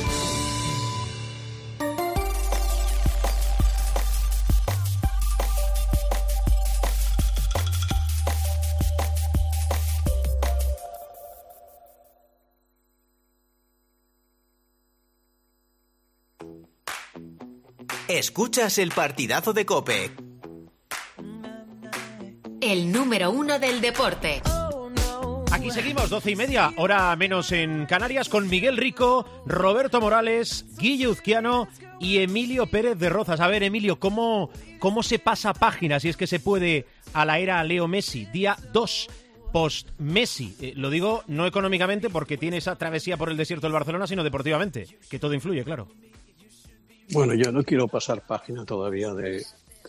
Escuchas el partidazo de COPE. El número uno del deporte. Aquí seguimos, doce y media, hora menos en Canarias, con Miguel Rico, Roberto Morales, Guille Uzquiano y Emilio Pérez de Rozas. A ver, Emilio, ¿cómo, cómo se pasa página, si es que se puede, a la era Leo Messi? Día dos, post-Messi. Eh, lo digo no económicamente porque tiene esa travesía por el desierto del Barcelona, sino deportivamente, que todo influye, claro. Bueno, yo no quiero pasar página todavía de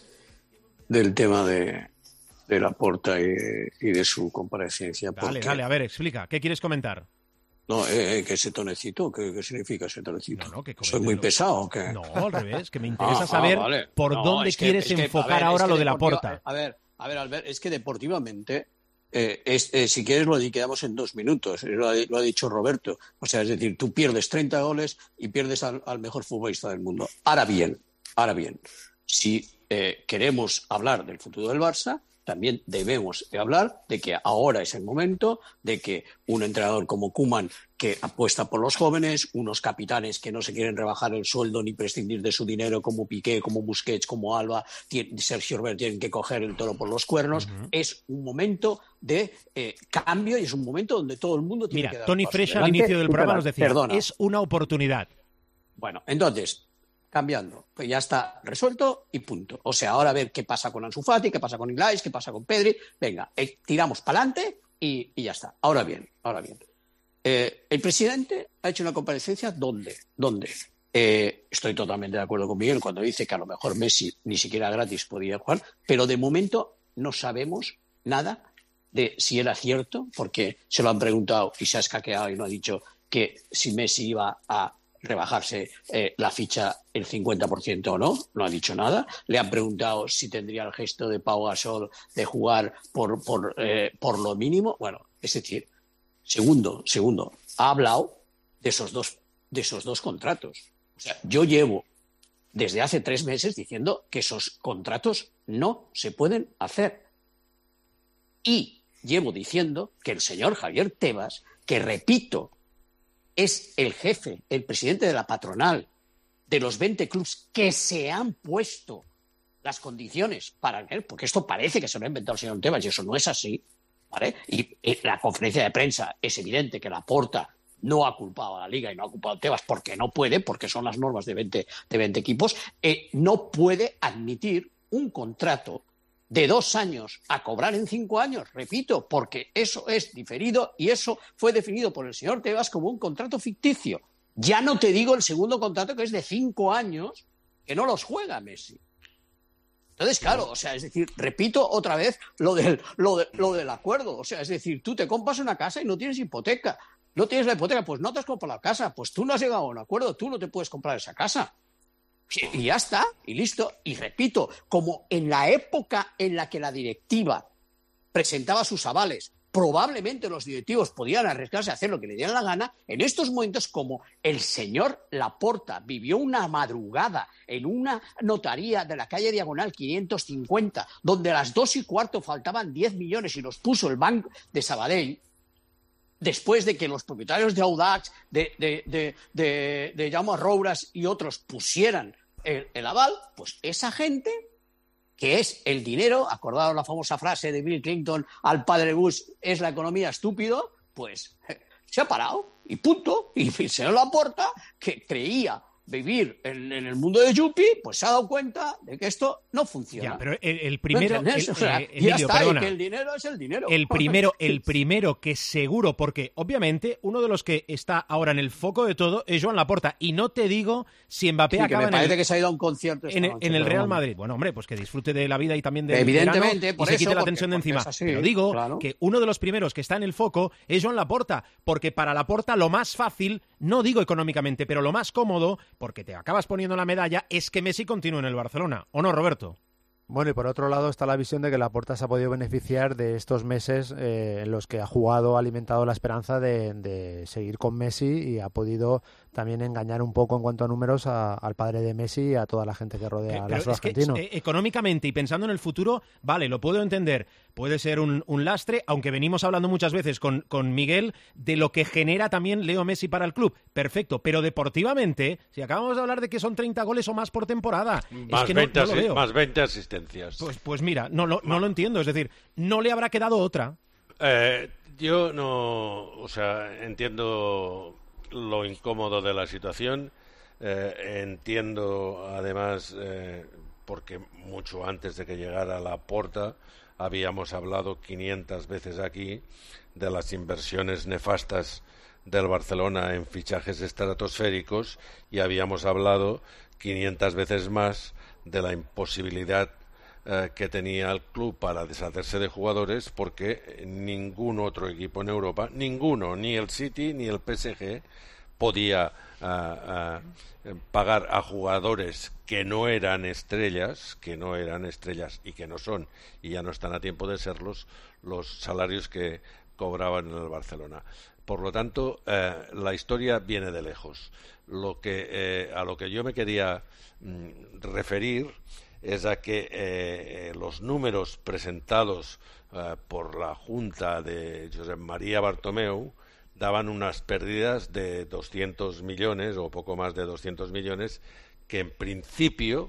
del tema de, de Laporta y, y de su comparecencia. Dale, porque... dale, a ver, explica. ¿Qué quieres comentar? No, eh, eh, que ese tonecito, ¿qué, qué significa ese tonecito? No, no, que ¿Soy muy pesado o qué? No, al revés, que me interesa ah, saber ah, vale. por no, dónde es que, quieres es que, enfocar ver, ahora es que lo de deportiva, Laporta. A ver, a ver, Albert, es que deportivamente... Eh, es, eh, si quieres lo quedamos en dos minutos, lo ha, lo ha dicho Roberto. O sea, es decir, tú pierdes treinta goles y pierdes al, al mejor futbolista del mundo. Ahora bien, ahora bien, si eh, queremos hablar del futuro del Barça, también debemos de hablar de que ahora es el momento de que un entrenador como Koeman, que apuesta por los jóvenes, unos capitanes que no se quieren rebajar el sueldo ni prescindir de su dinero, como Piqué, como Busquets, como Alba, Sergio Roberto, tienen que coger el toro por los cuernos. Uh-huh. Es un momento de eh, cambio y es un momento donde todo el mundo tiene Mira, que dar Tony un paso Fresh al adelante. inicio del programa Perdona, nos decía, perdona. es una oportunidad. Bueno, entonces... cambiando, pues ya está resuelto y punto. O sea, ahora a ver qué pasa con Ansu Fati, qué pasa con Ilais, qué pasa con Pedri. Venga, eh, tiramos para adelante y, y ya está. Ahora bien, ahora bien. Eh, el presidente ha hecho una comparecencia ¿dónde? ¿Dónde? Eh, estoy totalmente de acuerdo con Miguel cuando dice que a lo mejor Messi ni siquiera gratis podía jugar, pero de momento no sabemos nada de si era cierto, porque se lo han preguntado y se ha escaqueado y no ha dicho que si Messi iba a rebajarse eh, la ficha el cincuenta por ciento o no, no ha dicho nada. Le han preguntado si tendría el gesto de Pau Gasol de jugar por, por, eh, por lo mínimo. Bueno, es decir, segundo, segundo, ha hablado de esos dos, de esos dos contratos. O sea, yo llevo desde hace tres meses diciendo que esos contratos no se pueden hacer. Y llevo diciendo que el señor Javier Tebas, que repito, es el jefe, el presidente de la patronal de los veinte clubes que se han puesto las condiciones para él, porque esto parece que se lo ha inventado el señor Tebas y eso no es así, ¿vale? Y en la conferencia de prensa es evidente que Laporta no ha culpado a la Liga y no ha culpado a Tebas porque no puede, porque son las normas de veinte, de veinte equipos, eh, no puede admitir un contrato de dos años a cobrar en cinco años, repito, porque eso es diferido y eso fue definido por el señor Tebas como un contrato ficticio. Ya no te digo el segundo contrato, que es de cinco años, que no los juega Messi. Entonces, claro, o sea, es decir, repito otra vez lo del, lo de, lo del acuerdo. O sea, es decir, tú te compras una casa y no tienes hipoteca. No tienes la hipoteca, pues no te has comprado la casa. Pues tú no has llegado a un acuerdo, tú no te puedes comprar esa casa. Y ya está, y listo. Y repito, como en la época en la que la directiva presentaba sus avales, probablemente los directivos podían arriesgarse a hacer lo que le diera la gana, en estos momentos, como el señor Laporta vivió una madrugada en una notaría de la calle Diagonal quinientos cincuenta, donde a las dos y cuarto faltaban diez millones y los puso el Banco de Sabadell, después de que los propietarios de Audax, de, de, de, de, de Jaume Roures y otros pusieran el, el aval, pues esa gente, que es el dinero, acordados la famosa frase de Bill Clinton al padre Bush, es la economía estúpido, pues se ha parado y punto. Y el señor Laporta, que creía vivir en, en el mundo de Yupi, pues se ha dado cuenta de que esto no funciona. Ya, pero el, el primero, ¿No el, o sea, eh, ya Emilio, está, perdona. y que el dinero es el dinero. El primero, el primero que seguro, porque obviamente uno de los que está ahora en el foco de todo es Joan Laporta, y no te digo si Mbappé Sí, que acaba me en parece el, que se ha ido a un concierto esta en, el- noche, en el pero Real bueno. Madrid. Bueno, hombre, pues que disfrute de la vida y también del Evidentemente, verano por y se eso, quite la porque- tensión de porque encima. es así, Pero digo claro. que uno de los primeros que está en el foco es Joan Laporta, porque para Laporta lo más fácil, no digo económicamente, pero lo más cómodo, porque te acabas poniendo la medalla, es que Messi continúe en el Barcelona. ¿O no, Roberto? Bueno, y por otro lado está la visión de que Laporta se ha podido beneficiar de estos meses eh, en los que ha jugado, ha alimentado la esperanza de, de seguir con Messi, y ha podido también engañar un poco en cuanto a números a- al padre de Messi y a toda la gente que rodea al Pero astro es que argentino. eh, económicamente y pensando en el futuro, vale, lo puedo entender. Puede ser un, un lastre, aunque venimos hablando muchas veces con, con Miguel de lo que genera también Leo Messi para el club. Perfecto, pero deportivamente, si acabamos de hablar de que son treinta goles o más por temporada, Más, es que no, veinte, no lo asi- veo. más veinte asistencias. Pues, pues mira, no, lo- no lo entiendo. Es decir, no le habrá quedado otra. Eh, yo no, o sea, entiendo lo incómodo de la situación, eh, entiendo además, eh, porque mucho antes de que llegara Laporta habíamos hablado quinientas veces aquí de las inversiones nefastas del Barcelona en fichajes estratosféricos, y habíamos hablado quinientas veces más de la imposibilidad eh, que tenía el club para deshacerse de jugadores, porque ningún otro equipo en Europa, ninguno, ni el City ni el P S G, podía ah, ah, pagar a jugadores que no eran estrellas, que no eran estrellas y que no son, y ya no están a tiempo de serlos, los salarios que cobraban en el Barcelona. Por lo tanto, eh, la historia viene de lejos. Lo que eh, a lo que yo me quería mm, referir es a que eh, los números presentados eh, por la Junta de Josep María Bartomeu daban unas pérdidas de doscientos millones o poco más de doscientos millones, que en principio,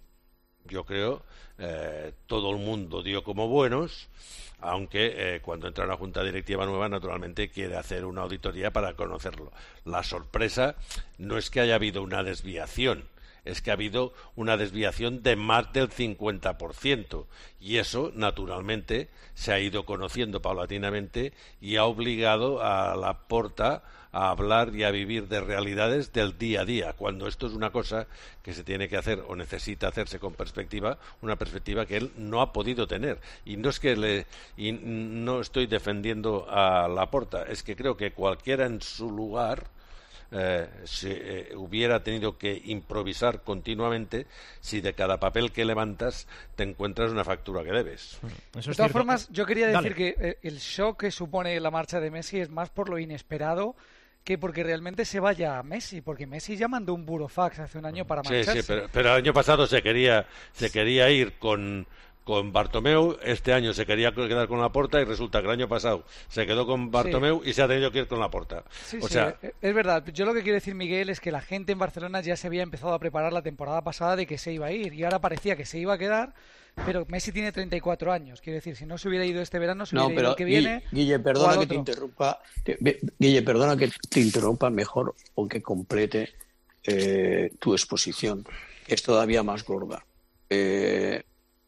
yo creo, eh, todo el mundo dio como buenos, aunque eh, cuando entra una junta directiva nueva, naturalmente quiere hacer una auditoría para conocerlo. La sorpresa no es que haya habido una desviación, es que ha habido una desviación de más del cincuenta por ciento, y eso naturalmente se ha ido conociendo paulatinamente y ha obligado a Laporta a hablar y a vivir de realidades del día a día, cuando esto es una cosa que se tiene que hacer o necesita hacerse con perspectiva, una perspectiva que él no ha podido tener. Y no es que le y no estoy defendiendo a Laporta, es que creo que cualquiera en su lugar Eh, se eh, hubiera tenido que improvisar continuamente si de cada papel que levantas te encuentras una factura que debes. De todas formas, yo quería decir Dale. que eh, el shock que supone la marcha de Messi es más por lo inesperado que porque realmente se vaya a Messi, porque Messi ya mandó un burofax hace un año para Sí, marcharse. sí, pero, pero el año pasado se quería se quería ir con con Bartomeu, este año se quería quedar con Laporta y resulta que el año pasado se quedó con Bartomeu y se ha tenido que ir con Laporta. Sí, o sí, sea, eh, es verdad. Yo lo que quiero decir, Miguel, es que la gente en Barcelona ya se había empezado a preparar la temporada pasada de que se iba a ir, y ahora parecía que se iba a quedar, pero Messi tiene treinta y cuatro años. Quiero decir, si no se hubiera ido este verano, se No, hubiera ido pero el que viene. Guille, Guille, o perdona al que te otro. interrumpa. que- ve- Guille, perdona que te interrumpa mejor o que complete eh, tu exposición, que es todavía más gorda. Eh,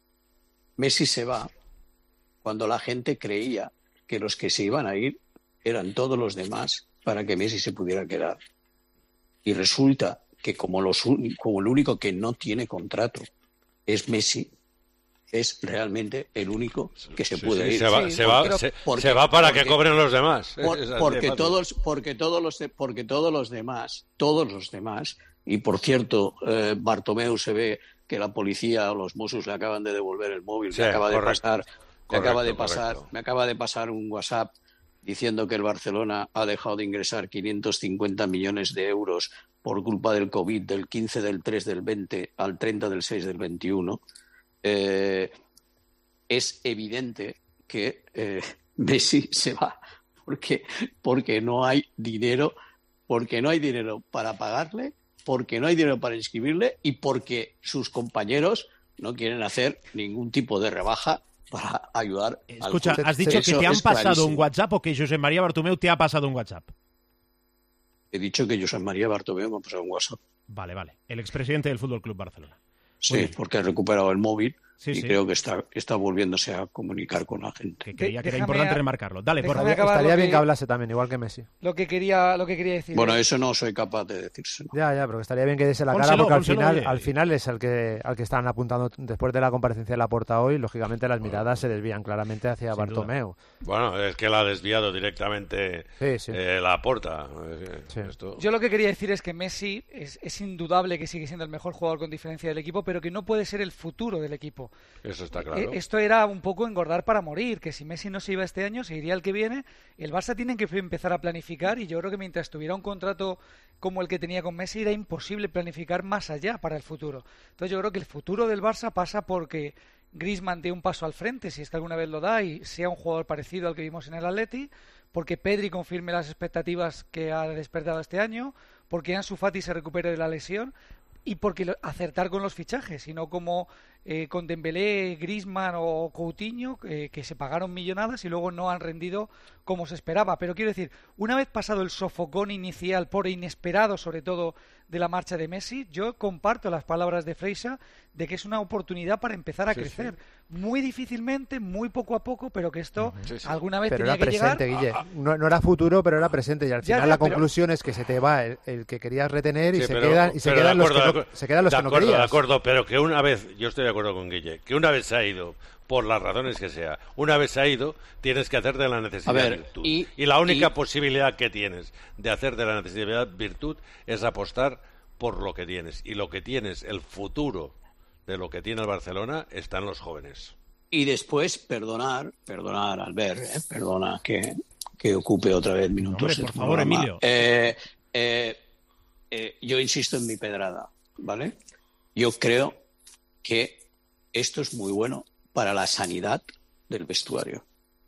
Messi se va cuando la gente creía que los que se iban a ir eran todos los demás para que Messi se pudiera quedar. Y resulta que como, los, un- como el único que no tiene contrato es Messi, es realmente el único que se sí, puede sí, ir. se va- se va- se- se va para que cobren los demás. por- Es así de porque fácil. todos, porque todos los, de- porque todos los demás, todos los demás, y por cierto, eh, Bartomeu se ve que la policía o los Mossos le acaban de devolver el móvil, Sí, me acaba de correcto. pasar, me Correcto, acaba de pasar, correcto. me acaba de pasar un WhatsApp diciendo que el Barcelona ha dejado de ingresar quinientos cincuenta millones de euros por culpa del COVID del quince del tres del veinte al treinta del seis del veintiuno. Eh, es evidente que eh, Messi se va porque, porque no hay dinero, porque no hay dinero para pagarle, porque no hay dinero para inscribirle y porque sus compañeros no quieren hacer ningún tipo de rebaja para ayudar. Escucha, al ¿has dicho Eso que te han pasado clarísimo. un WhatsApp o que José María Bartomeu te ha pasado un WhatsApp? He dicho que José María Bartomeu me ha pasado un WhatsApp. Vale, vale. El expresidente del Fútbol Club Barcelona. Sí, porque he recuperado el móvil Sí, y sí. creo que está, está volviéndose a comunicar con la gente. Que creía que era Déjame importante a- remarcarlo. Dale, déjame por acabar Estaría lo bien que- que hablase también, igual que Messi. Lo que quería, lo que quería decir. Bueno, es- eso no soy capaz de decírselo. Ya, ya, pero que estaría bien que diese la cara Pónselo, porque al pónselo, final, oye. al final es al que al que están apuntando después de la comparecencia de Laporta hoy, lógicamente las miradas se desvían claramente hacia Sin Bartomeu. Bueno, es que la ha desviado directamente Sí, sí. eh, la porta. Esto... Yo lo que quería decir es que Messi es, es indudable que sigue siendo el mejor jugador con diferencia del equipo, pero que no puede ser el futuro del equipo. Eso está claro. Eh, Esto era un poco engordar para morir, que si Messi no se iba este año, se iría el que viene. El Barça tiene que empezar a planificar y yo creo que mientras tuviera un contrato como el que tenía con Messi era imposible planificar más allá para el futuro. Entonces yo creo que el futuro del Barça pasa porque Griezmann dé un paso al frente, si es que alguna vez lo da, y sea un jugador parecido al que vimos en el Atleti, porque Pedri confirme las expectativas que ha despertado este año, porque Ansu Fati se recupere de la lesión y porque lo- acertar con los fichajes, y no como eh, con Dembélé, Griezmann o Coutinho, eh, que se pagaron millonadas y luego no han rendido como se esperaba. Pero quiero decir, una vez pasado el sofocón inicial, por inesperado sobre todo, de la marcha de Messi, yo comparto las palabras de Freixa de que es una oportunidad para empezar a Sí, crecer. Muy difícilmente, muy poco a poco, pero que esto Sí, sí. alguna vez Pero tenía era que presente, llegar. Guille. No, no era futuro, pero era presente. Y al Ya, final ya, la pero- conclusión es que se te va el, el que querías retener y Sí, se pero- quedan, y se pero quedan de los que acuerdo, no, de acu- se quedan los de que no acuerdo, querías. De acuerdo, pero que una vez, yo estoy de acuerdo con Guille, que una vez se ha ido, por las razones que sea, una vez se ha ido, tienes que hacer de la necesidad A ver, virtud. y- Y, la única y- posibilidad que tienes de hacer de la necesidad virtud es apostar por lo que tienes. Y lo que tienes, el futuro de lo que tiene el Barcelona, está en los jóvenes. Y después, perdonar, perdonar, Albert, eh, perdona que, que ocupe otra vez minutos. Hombre, el por favor, programa. Emilio. Eh, eh, eh, yo insisto en mi pedrada, ¿vale? Yo creo que esto es muy bueno para la sanidad del vestuario.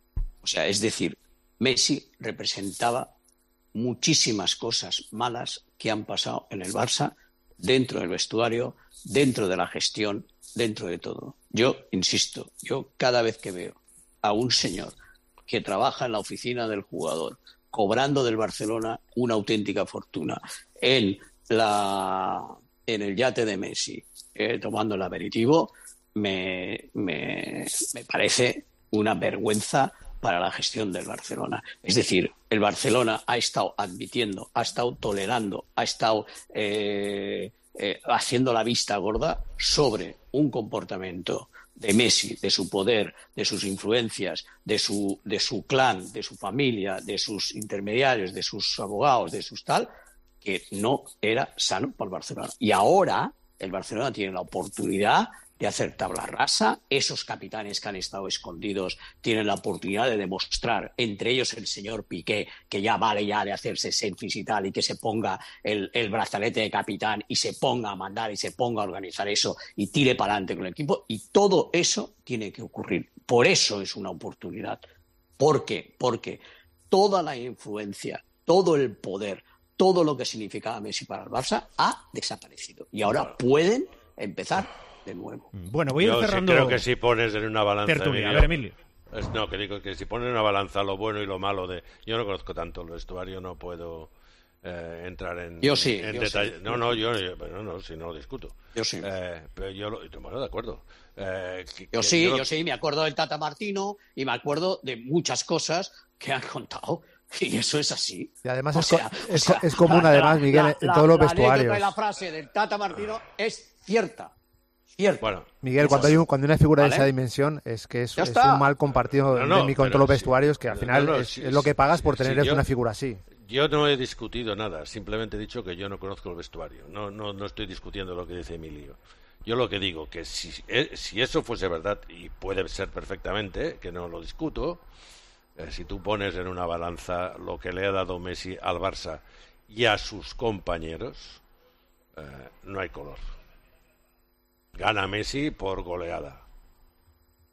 O sea, es decir, Messi representaba muchísimas cosas malas que han pasado en el Barça, dentro del vestuario, dentro de la gestión, dentro de todo. Yo insisto, yo cada vez que veo a un señor que trabaja en la oficina del jugador, cobrando del Barcelona una auténtica fortuna, en la en el yate de Messi, eh, tomando el aperitivo, me, me, me parece una vergüenza para la gestión del Barcelona. Es decir, el Barcelona ha estado admitiendo, ha estado tolerando, ha estado eh, eh, haciendo la vista gorda sobre un comportamiento de Messi, de su poder, de sus influencias, de su, de su clan, de su familia, de sus intermediarios, de sus abogados, de sus tal, que no era sano para el Barcelona. Y ahora el Barcelona tiene la oportunidad de hacer tabla rasa. Esos capitanes que han estado escondidos tienen la oportunidad de demostrar, entre ellos el señor Piqué, que ya vale ya de hacerse selfies y tal, y que se ponga el, el brazalete de capitán y se ponga a mandar y se ponga a organizar eso y tire para adelante con el equipo. Y todo eso tiene que ocurrir. Por eso es una oportunidad. ¿Por qué? Porque toda la influencia, todo el poder, todo lo que significaba Messi para el Barça ha desaparecido. Y ahora pueden empezar de nuevo. Bueno, voy a ir Yo sí cerrando. creo que si pones en una balanza, Tertulia. A ver, Emilio. Es- no, que digo que si pones en una balanza lo bueno y lo malo de... Yo no conozco tanto el vestuario, no puedo eh, entrar en, Yo sí, en yo detalle. sí. No, no, yo, yo- pero no, si no lo discuto. Yo sí. Eh, pero yo, lo, bueno, de acuerdo. Eh, que- Yo que sí, yo- yo sí, me acuerdo del Tata Martino y me acuerdo de muchas cosas que han contado. Y eso es así. Y además O es, co- sea, es, o sea, co- es común, la- además, la- Miguel, la- en la- todos los la anécdota vestuarios. y la frase del Tata Martino es cierta. Cierta. Bueno, Miguel, Es cuando así. hay, un- cuando hay una figura ¿Vale? de esa dimensión, es que es, Ya es está. un mal compartido No, no, endémico en pero todos los sí. vestuarios, que al No, final no, es, sí, es lo que pagas por sí, tener yo- una figura así. Yo no he discutido nada, simplemente he dicho que yo no conozco el vestuario. No, no, no estoy discutiendo lo que dice Emilio. Yo lo que digo, que si, eh, si eso fuese verdad, y puede ser perfectamente, que no lo discuto, eh, si tú pones en una balanza lo que le ha dado Messi al Barça y a sus compañeros, eh, no hay color. Gana Messi por goleada.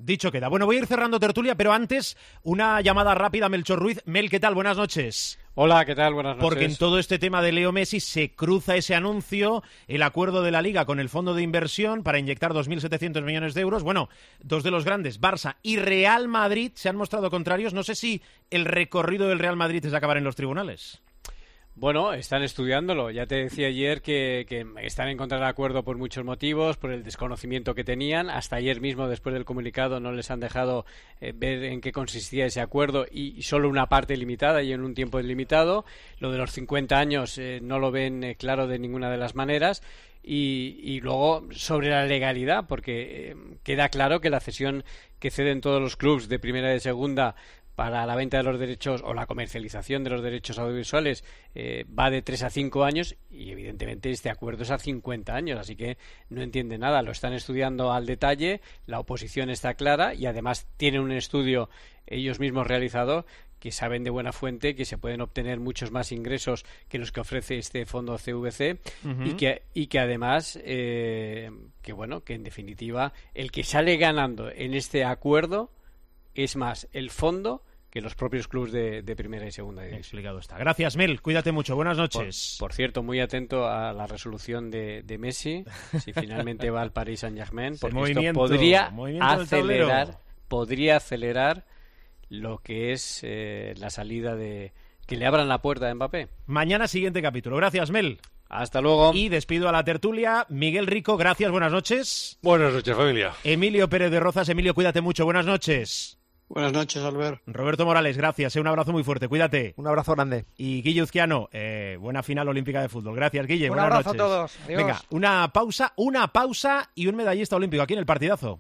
Dicho queda. Bueno, voy a ir cerrando tertulia, pero antes una llamada rápida a Melchor Ruiz. Mel, ¿qué tal? Buenas noches. Hola, ¿qué tal? Buenas noches. Porque en todo este tema de Leo Messi se cruza ese anuncio, el acuerdo de la Liga con el fondo de inversión para inyectar dos mil setecientos millones de euros. Bueno, dos de los grandes, Barça y Real Madrid, se han mostrado contrarios. No sé si el recorrido del Real Madrid es acabar en los tribunales. Bueno, están estudiándolo. Ya te decía ayer que, que están en contra del acuerdo por muchos motivos, por el desconocimiento que tenían. Hasta ayer mismo, después del comunicado, no les han dejado eh, ver en qué consistía ese acuerdo y, y solo una parte limitada y en un tiempo limitado. Lo de los cincuenta años eh, no lo ven eh, claro de ninguna de las maneras. Y, y luego sobre la legalidad, porque eh, queda claro que la cesión que ceden todos los clubes de primera y de segunda para la venta de los derechos o la comercialización de los derechos audiovisuales eh, va de tres a cinco años y evidentemente este acuerdo es a cincuenta años, así que no entiende nada, lo están estudiando al detalle, la oposición está clara y además tienen un estudio ellos mismos realizado que saben de buena fuente que se pueden obtener muchos más ingresos que los que ofrece este fondo C V C uh-huh. y que y que además eh, que bueno, que en definitiva el que sale ganando en este acuerdo es más el fondo que los propios clubes de, de primera y segunda división. Explicado está. Gracias, Mel. Cuídate mucho. Buenas noches. Por, por cierto, muy atento a la resolución de, de Messi, si finalmente va al Paris Saint-Germain, porque movimiento, esto podría movimiento acelerar, podría acelerar lo que es eh, la salida de... que le abran la puerta a Mbappé. Mañana siguiente capítulo. Gracias, Mel. Hasta luego. Y despido a la tertulia. Miguel Rico, gracias. Buenas noches. Buenas noches, familia. Emilio Pérez de Rozas. Emilio, cuídate mucho. Buenas noches. Buenas noches, Albert. Roberto Morales, gracias. Eh, un abrazo muy fuerte. Cuídate. Un abrazo grande. Y Guille Uzquiano, eh, buena final olímpica de fútbol. Gracias, Guille. Un Buenas abrazo noches. a todos. Adiós. Venga, una pausa, una pausa y un medallista olímpico aquí en el partidazo.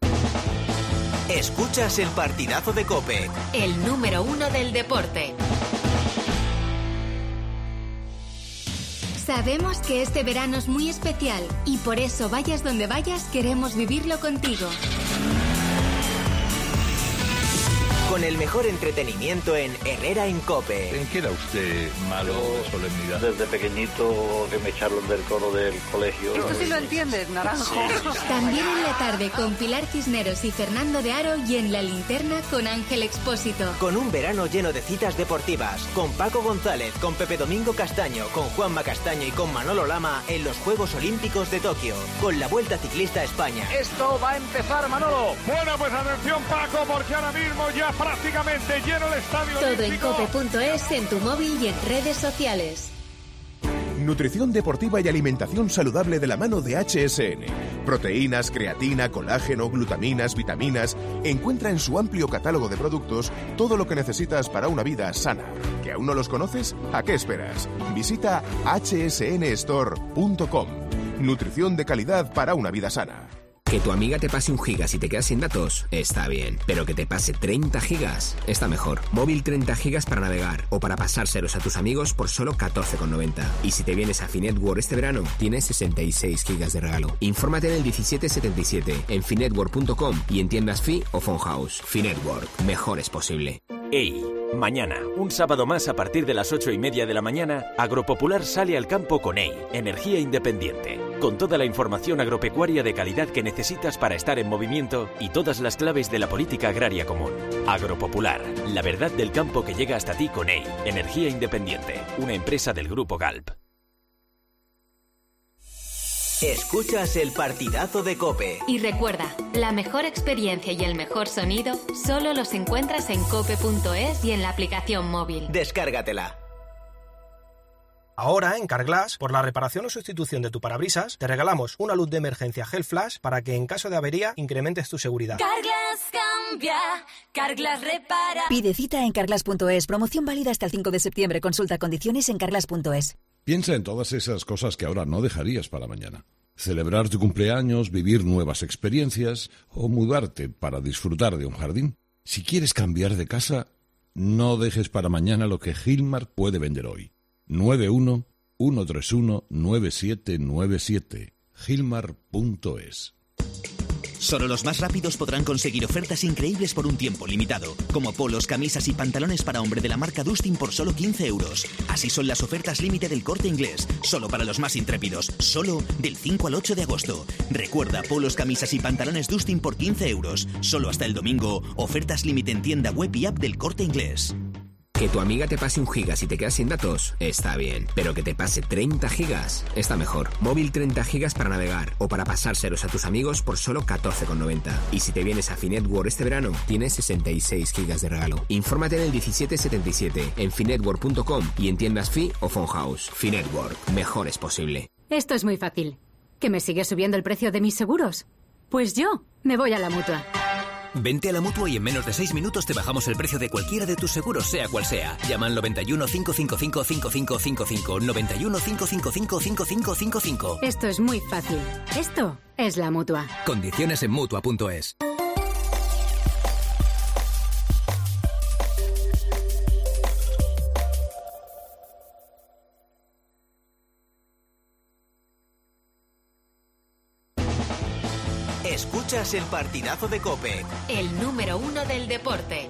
Escuchas el partidazo de COPE. El número uno del deporte. Sabemos que este verano es muy especial y por eso vayas donde vayas queremos vivirlo contigo. Con el mejor entretenimiento en Herrera en COPE. ¿En qué era usted malo de solemnidad? Desde pequeñito que me echaron del coro del colegio. Esto sí lo entiendes, Naranjo. También en la tarde con Pilar Cisneros y Fernando de Aro y en La Linterna con Ángel Expósito. Con un verano lleno de citas deportivas, con Paco González, con Pepe Domingo Castaño, con Juanma Castaño y con Manolo Lama en los Juegos Olímpicos de Tokio, con la Vuelta Ciclista a España. Esto va a empezar, Manolo. Bueno, pues atención, Paco, porque ahora mismo ya prácticamente lleno el estadio Todo olímpico. en cope punto es, en tu móvil y en redes sociales. Nutrición deportiva y alimentación saludable de la mano de H S N. Proteínas, creatina, colágeno, glutaminas, vitaminas. Encuentra en su amplio catálogo de productos todo lo que necesitas para una vida sana. ¿Que aún no los conoces? ¿A qué esperas? Visita hache ese ene store punto com. Nutrición de calidad para una vida sana. Que tu amiga te pase un giga si te quedas sin datos, está bien. Pero que te pase treinta gigas, está mejor. Móvil treinta gigas para navegar o para pasárselos a tus amigos por solo catorce con noventa. Y si te vienes a Finetwork este verano, tienes sesenta y seis gigas de regalo. Infórmate en el diecisiete setenta y siete, en finetwork punto com y en tiendas Fi o Phonhouse. Finetwork, mejor es posible. ¡Ey! Mañana, un sábado más a partir de las ocho y media de la mañana, Agropopular sale al campo con E I, Energía Independiente, con toda la información agropecuaria de calidad que necesitas para estar en movimiento y todas las claves de la política agraria común. Agropopular, la verdad del campo que llega hasta ti con E I, Energía Independiente, una empresa del Grupo Galp. Escuchas el partidazo de COPE. Y recuerda, la mejor experiencia y el mejor sonido solo los encuentras en cope punto es y en la aplicación móvil. Descárgatela. Ahora, en Carglass, por la reparación o sustitución de tu parabrisas, te regalamos una luz de emergencia Gel Flash para que en caso de avería incrementes tu seguridad. Carglass cambia, Carglass repara. Pide cita en carglass punto es. Promoción válida hasta el cinco de septiembre. Consulta condiciones en carglass punto es. Piensa en todas esas cosas que ahora no dejarías para mañana. Celebrar tu cumpleaños, vivir nuevas experiencias o mudarte para disfrutar de un jardín. Si quieres cambiar de casa, no dejes para mañana lo que Gilmar puede vender hoy. nueve uno uno tres uno nueve siete nueve siete. Gilmar punto es. Solo los más rápidos podrán conseguir ofertas increíbles por un tiempo limitado, como polos, camisas y pantalones para hombre de la marca Dustin por solo quince euros. Así son las ofertas límite del Corte Inglés, solo para los más intrépidos, solo del cinco al ocho de agosto. Recuerda, polos, camisas y pantalones Dustin por quince euros, solo hasta el domingo. Ofertas límite en tienda web y app del Corte Inglés. Que tu amiga te pase un giga si te quedas sin datos, está bien. Pero que te pase treinta gigas, está mejor. Móvil treinta gigas para navegar o para pasárselos a tus amigos por solo catorce con noventa. Y si te vienes a Finetwork este verano, tienes sesenta y seis gigas de regalo. Infórmate en el diecisiete setenta y siete, en finetwork punto com y en tiendas Fi o Phone House. Finetwork, mejor es posible. Esto es muy fácil. ¿Que me sigue subiendo el precio de mis seguros? Pues yo me voy a la Mutua. Vente a la Mutua y en menos de seis minutos te bajamos el precio de cualquiera de tus seguros, sea cual sea. Llama al noventa y uno, cinco cinco cinco, cinco cinco cinco cinco, noventa y uno, cinco cinco cinco, cinco cinco cinco cinco. Esto es muy fácil. Esto es la Mutua. Condiciones en Mutua punto es. Escuchas el partidazo de COPE. El número uno del deporte.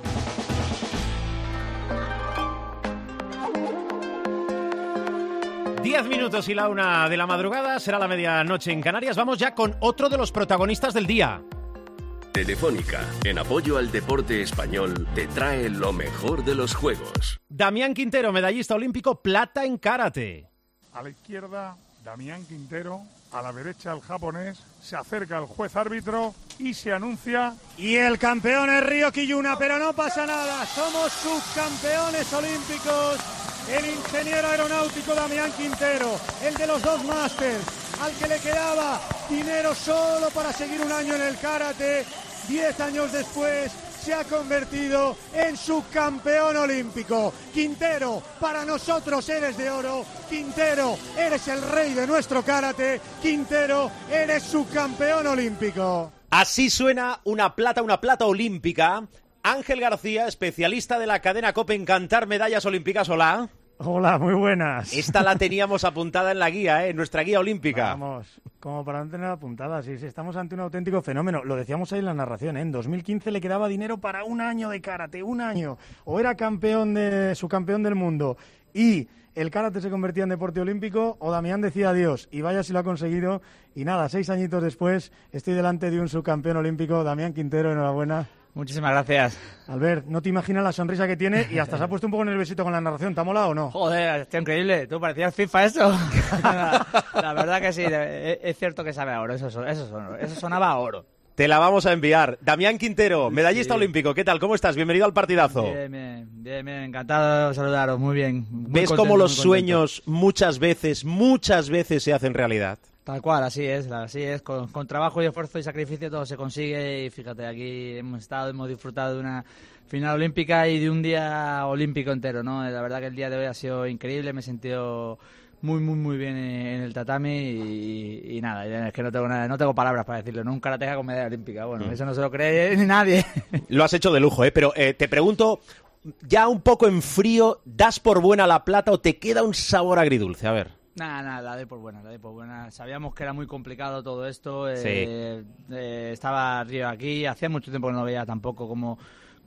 Diez minutos y la una de la madrugada, será la medianoche en Canarias. Vamos ya con otro de los protagonistas del día. Telefónica, en apoyo al deporte español, te trae lo mejor de los Juegos. Damián Quintero, medallista olímpico, plata en karate. A la izquierda, Damián Quintero. A la derecha, el japonés. Se acerca el juez árbitro y se anuncia. Y el campeón es Ryo Kiyuna, pero no pasa nada. Somos subcampeones olímpicos. El ingeniero aeronáutico Damián Quintero, el de los dos másters, al que le quedaba dinero solo para seguir un año en el karate. Diez años después se ha convertido en subcampeón olímpico. Quintero, para nosotros eres de oro. Quintero, eres el rey de nuestro karate. Quintero, eres subcampeón olímpico. Así suena una plata, una plata olímpica. Ángel García, especialista de la cadena COPE en cantar medallas olímpicas. Hola. Hola, muy buenas. Esta la teníamos apuntada en la guía, ¿eh? En nuestra guía olímpica. Vamos, como para no tener apuntada, sí, sí, estamos ante un auténtico fenómeno. Lo decíamos ahí en la narración, ¿eh? En dos mil quince le quedaba dinero para un año de karate, un año. O era campeón de subcampeón del mundo y el karate se convertía en deporte olímpico, o Damián decía adiós, y vaya si lo ha conseguido. Y nada, seis añitos después estoy delante de un subcampeón olímpico. Damián Quintero, enhorabuena. Muchísimas gracias. Albert, no te imaginas la sonrisa que tiene y hasta se ha puesto un poco nerviosito con la narración. ¿Te ha molado o no? Joder, está increíble. Tú parecías FIFA eso. la, la verdad que sí, es, es cierto que sabe a oro. Eso, eso, eso, eso sonaba a oro. Te la vamos a enviar. Damián Quintero, medallista sí. olímpico. ¿Qué tal? ¿Cómo estás? Bienvenido al partidazo. Bien, bien, bien, bien. Encantado de saludaros. Muy bien. Muy ¿Ves contento, cómo los muy sueños muchas veces, muchas veces se hacen realidad? Tal cual, así es, así es. Con, con trabajo y esfuerzo y sacrificio todo se consigue. Y fíjate, aquí hemos estado, hemos disfrutado de una final olímpica y de un día olímpico entero, ¿no? La verdad que el día de hoy ha sido increíble. Me he sentido muy, muy, muy bien en el tatami y, y nada, es que no tengo nada, no tengo palabras para decirlo, ¿no? Un karateka con medalla olímpica, bueno, mm. eso no se lo cree ni nadie. Lo has hecho de lujo, ¿eh? Pero eh, te pregunto, ya un poco en frío, ¿das por buena la plata o te queda un sabor agridulce? A ver. Nada, nada, la doy por buena, la doy por buena. Sabíamos que era muy complicado todo esto, sí. eh, eh, estaba Río aquí, hacía mucho tiempo que no veía tampoco cómo...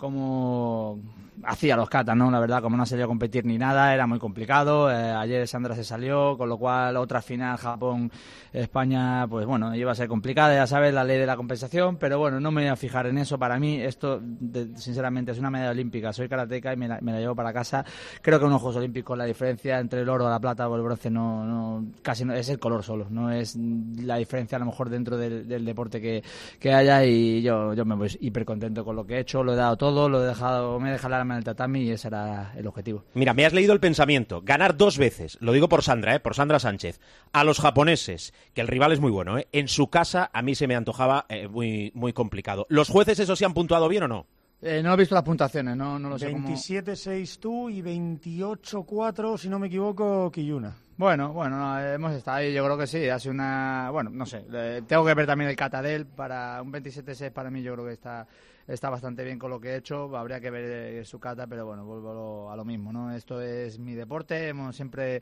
como hacía los katas, ¿no? La verdad, como no ha salido a competir ni nada, era muy complicado. Eh, ayer Sandra se salió, con lo cual otra final Japón-España, pues bueno, iba a ser complicada, ya sabes, la ley de la compensación, pero bueno, no me voy a fijar en eso. Para mí esto, de, sinceramente, es una medalla olímpica. Soy karateca y me la, me la llevo para casa. Creo que en unos Juegos Olímpicos la diferencia entre el oro, la plata o el bronce no, no casi no, es el color solo, no es la diferencia a lo mejor dentro del, del deporte que, que haya, y yo, yo me voy hiper contento con lo que he hecho, lo he dado todo. Lo he dejado, me he dejado la arma en el tatami y ese era el objetivo. Mira, me has leído el pensamiento. Ganar dos veces, lo digo por Sandra, ¿eh? por Sandra Sánchez, a los japoneses, que el rival es muy bueno, ¿eh? En su casa a mí se me antojaba eh, muy, muy complicado. ¿Los jueces esos se han puntuado bien o no? Eh, no he visto las puntuaciones, no, no lo sé. veintisiete seis tú y veintiocho cuatro, si no me equivoco, Kiyuna. Bueno, bueno, no, hemos estado ahí, yo creo que sí, hace una... Bueno, no sé, eh, tengo que ver también el kata de él, para un veintisiete seis para mí yo creo que está... Está bastante bien con lo que he hecho, habría que ver su kata, pero bueno, vuelvo a lo mismo, ¿no? Esto es mi deporte, hemos siempre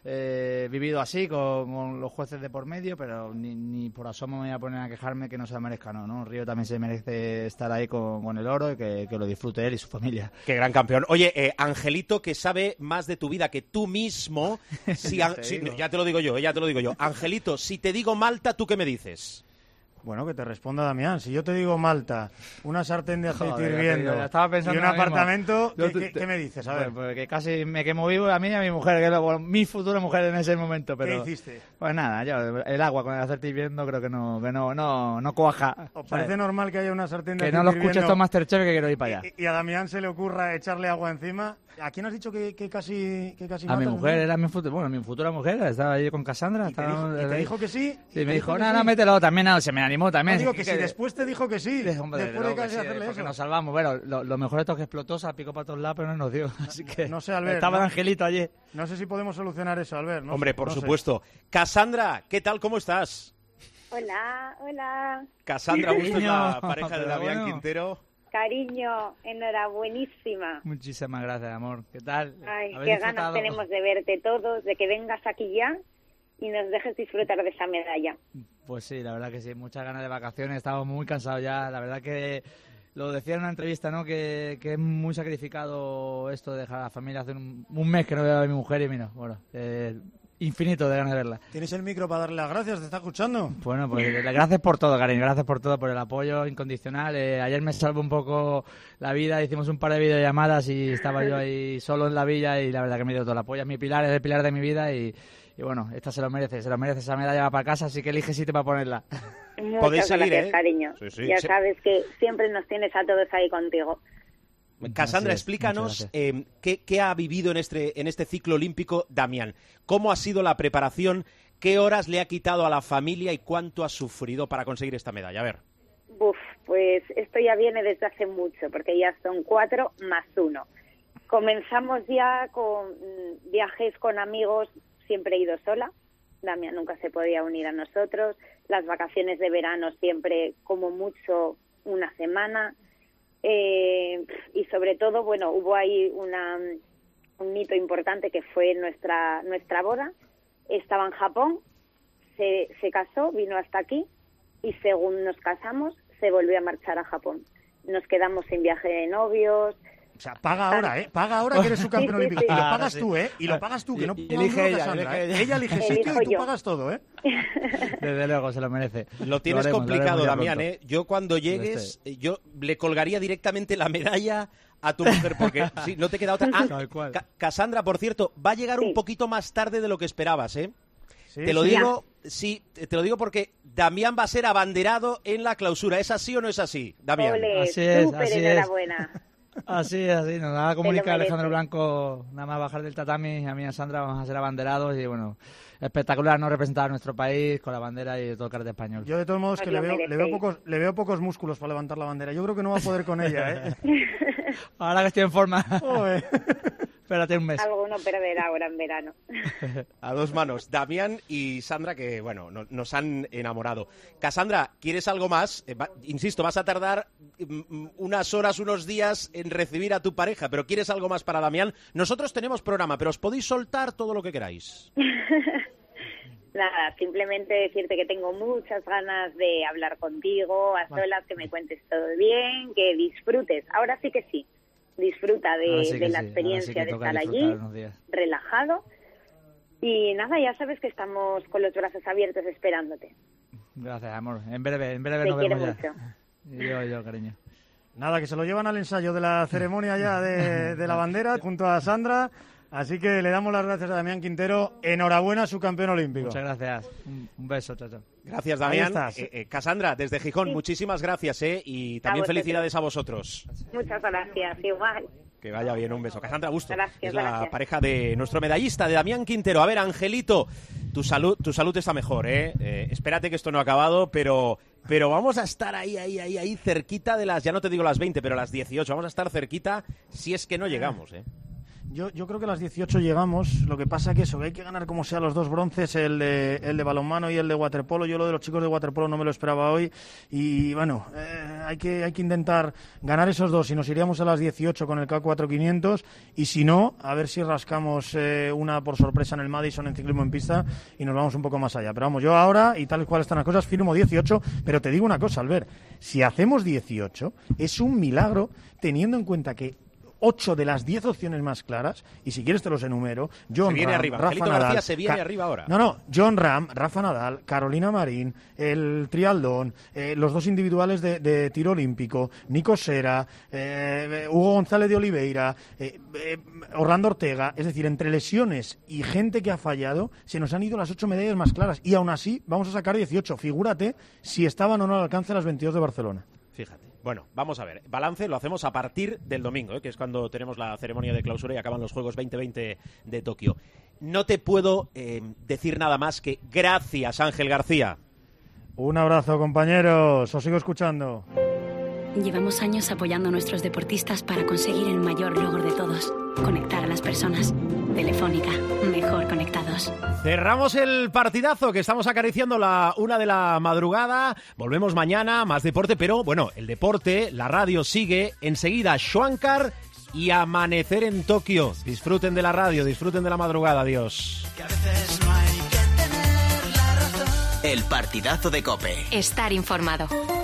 eh, vivido así, con, con los jueces de por medio, pero ni, ni por asomo me voy a poner a quejarme que no se lo merezca, no, ¿no? Río también se merece estar ahí con, con el oro y que, que lo disfrute él y su familia. Qué gran campeón. Oye, eh, Angelito, que sabe más de tu vida que tú mismo, si, te si, ya te lo digo yo, ya te lo digo yo. Angelito, si te digo Malta, ¿tú qué me dices? Bueno, que te responda Damián. Si yo te digo Malta, una sartén de aceite Joder, hirviendo ya estaba pensando y un apartamento, ¿qué, te, qué, ¿qué me dices? A ver. Pues, pues que casi me quemo vivo a mí y a mi mujer, que es bueno, mi futura mujer en ese momento. Pero, ¿qué hiciste? Pues nada, yo el agua con el aceite hirviendo creo que no que no no, no cuaja. ¿Os parece normal que haya una sartén de que aceite no lo escuche hirviendo esto Masterchef, que quiero ir para allá? Y, y a Damián se le ocurra echarle agua encima. ¿A quién has dicho que, que casi que casi A mi matas, mujer, ¿no? era mi futura, bueno, mi futura mujer, estaba allí con Cassandra. ¿Y te, estaba, dijo, y te dijo que sí? Sí, me dijo dijo, que no, sí? no, mételo, también no, se me animó también. No, digo que, que si si después te dijo que sí, hombre, después de casi sí, hacerle porque eso. nos salvamos. Bueno, lo, lo mejor de esto es que explotó, se picó para todos lados, pero no nos dio. Así que no sé, Albert, estaba no, el Angelito allí. No sé si podemos solucionar eso, Albert. No Hombre, sé, por no supuesto. Sé. Cassandra, ¿qué tal? ¿Cómo estás? Hola, hola. Cassandra Bustos es la pareja de Damián bueno. Quintero. Cariño, enhorabuenísima. Muchísimas gracias, amor. ¿Qué tal? Ay, qué ganas tenemos de verte todos, de que vengas aquí ya y nos dejes disfrutar de esa medalla. Pues sí, la verdad que sí, muchas ganas de vacaciones, estamos muy cansados ya, la verdad que lo decía en una entrevista, ¿no? Que, que es muy sacrificado esto de dejar a la familia, hace un, un mes que no veo a mi mujer y mira, bueno, eh, infinito de ganas de verla. ¿Tienes el micro para darle las gracias? ¿Te está escuchando? Bueno, pues gracias por todo, cariño, gracias por todo, por el apoyo incondicional. Eh, ayer me salvó un poco la vida, hicimos un par de videollamadas y estaba yo ahí solo en la villa y la verdad que me dio todo el apoyo. Es mi pilar, es el pilar de mi vida y, y bueno, esta se lo merece, se lo merece, esa medalla va para casa, así que elige sitio para ponerla. Muchas seguir, gracias, ¿eh? cariño. Sí, sí, ya sí. sabes que siempre nos tienes a todos ahí contigo. Cassandra, explícanos eh, qué, qué ha vivido en este, en este ciclo olímpico Damián. ¿Cómo ha sido la preparación? ¿Qué horas le ha quitado a la familia y cuánto ha sufrido para conseguir esta medalla? A ver. Uf, pues esto ya viene desde hace mucho, porque ya son cuatro más uno. Comenzamos ya con viajes con amigos, siempre he ido sola. Damián nunca se podía unir a nosotros. Las vacaciones de verano siempre, como mucho, una semana. Eh, y sobre todo, bueno, hubo ahí una, un hito importante que fue nuestra nuestra boda. Estaba en Japón, se, se casó, vino hasta aquí y según nos casamos se volvió a marchar a Japón. Nos quedamos sin viaje de novios. O sea, paga ahora, ¿eh? Paga ahora que eres subcampeón Sí, sí, olímpico. sí. Y lo Ah, pagas sí. tú, ¿eh? Y lo pagas tú, que no Y- ponga elige uno ella, Cassandra, elige ¿eh? ella. Ella elige sitio Elijo y tú yo. pagas todo, ¿eh? Desde luego, se lo merece. Lo tienes haremos, complicado, lo haremos ya Damián, pronto. ¿eh? Yo cuando llegues, eh, yo le colgaría directamente la medalla a tu mujer, porque sí, no te queda otra. Ah, Tal cual. Ca- Cassandra, por cierto, va a llegar un poquito más tarde de lo que esperabas, ¿eh? Sí, te lo sí. digo, sí, te lo digo porque Damián va a ser abanderado en la clausura. ¿Es así o no es así, Damián? Ole, Así es, súper así es. enhorabuena. Así es, así, nos va a comunicar merece. Alejandro Blanco, nada más bajar del tatami, a mí y a Sandra vamos a ser abanderados y bueno, espectacular, ¿no? Representar a nuestro país con la bandera y todo el cartel español. Yo de todos modos Os que lo le veo, le, veo merecéis. pocos, le veo pocos músculos para levantar la bandera. Yo creo que no va a poder con ella, ¿eh? Ahora que estoy en forma, Joder. espérate un mes. Alguno perderá ahora en verano. A dos manos, Damián y Sandra, que bueno, no- nos han enamorado. Cassandra, ¿quieres algo más? Eh, va- insisto, vas a tardar mm, unas horas, unos días en recibir a tu pareja, pero ¿quieres algo más para Damián? Nosotros tenemos programa, pero os podéis soltar todo lo que queráis. Nada, simplemente decirte que tengo muchas ganas de hablar contigo, a solas, que me cuentes todo bien, que disfrutes. Ahora sí que sí, disfruta de, Ahora sí que de la sí, experiencia ahora sí que de toca estar disfrutar allí, unos días. relajado. Y nada, ya sabes que estamos con los brazos abiertos esperándote. Gracias, amor. En breve, en breve Te nos quiero vemos ya. mucho. Y yo, yo, cariño. Nada, que se lo llevan al ensayo de la ceremonia ya de, de la bandera junto a Sandra. Así que le damos las gracias a Damián Quintero. Enhorabuena, su campeón olímpico. Muchas gracias. Un, un beso, chao, chao. Gracias, Ahí Damián. estás. Eh, eh, Cassandra, desde Gijón, muchísimas gracias, ¿eh? Y también vosotros. felicidades a vosotros. Muchas gracias, igual. Que vaya bien, un beso. Cassandra Busto Gracias, es la gracias. pareja de nuestro medallista, de Damián Quintero. A ver, Angelito, tu salud, tu salud está mejor, ¿eh? Eh, espérate que esto no ha acabado, pero, pero vamos a estar ahí, ahí, ahí, ahí, cerquita de las, ya no te digo las veinte, pero las dieciocho. Vamos a estar cerquita si es que no llegamos, ¿eh? Yo, yo creo que a las dieciocho llegamos. Lo que pasa que eso, que hay que ganar como sea los dos bronces, el de, el de balonmano y el de waterpolo. Yo lo de los chicos de waterpolo no me lo esperaba hoy. Y bueno, eh, hay que hay que intentar ganar esos dos. Y nos iríamos a las dieciocho con el K cuatro quinientos. Y si no, a ver si rascamos eh, una por sorpresa en el Madison en ciclismo en pista y nos vamos un poco más allá. Pero vamos, yo ahora, y tal cual están las cosas, firmo dieciocho. Pero te digo una cosa, Albert. Si hacemos dieciocho, es un milagro teniendo en cuenta que ocho de las diez opciones más claras, y si quieres te los enumero, John se viene Ram, arriba. Rafa Angelito Nadal, García se viene Ca- arriba ahora. No, no, John Ram, Rafa Nadal, Carolina Marín, el triatlón, eh, los dos individuales de, de tiro olímpico, Nico Sera, eh, Hugo González de Oliveira, eh, eh, Orlando Ortega, es decir, entre lesiones y gente que ha fallado, se nos han ido las ocho medallas más claras, y aún así vamos a sacar dieciocho. Figúrate si estaban o no al alcance las veintidós de Barcelona. Fíjate. Bueno, vamos a ver. Balance lo hacemos a partir del domingo, ¿eh? Que es cuando tenemos la ceremonia de clausura y acaban los Juegos veinte veinte de Tokio. No te puedo eh, decir nada más que gracias, Ángel García. Un abrazo, compañeros. Os sigo escuchando. Llevamos años apoyando a nuestros deportistas para conseguir el mayor logro de todos, conectar a las personas. Telefónica, mejor conectados. Cerramos el partidazo que estamos acariciando la una de la madrugada. Volvemos mañana, más deporte, pero bueno, el deporte, la radio sigue. Enseguida, Schwankar y Amanecer en Tokio. Disfruten de la radio, disfruten de la madrugada. Adiós. El partidazo de COPE. Estar informado.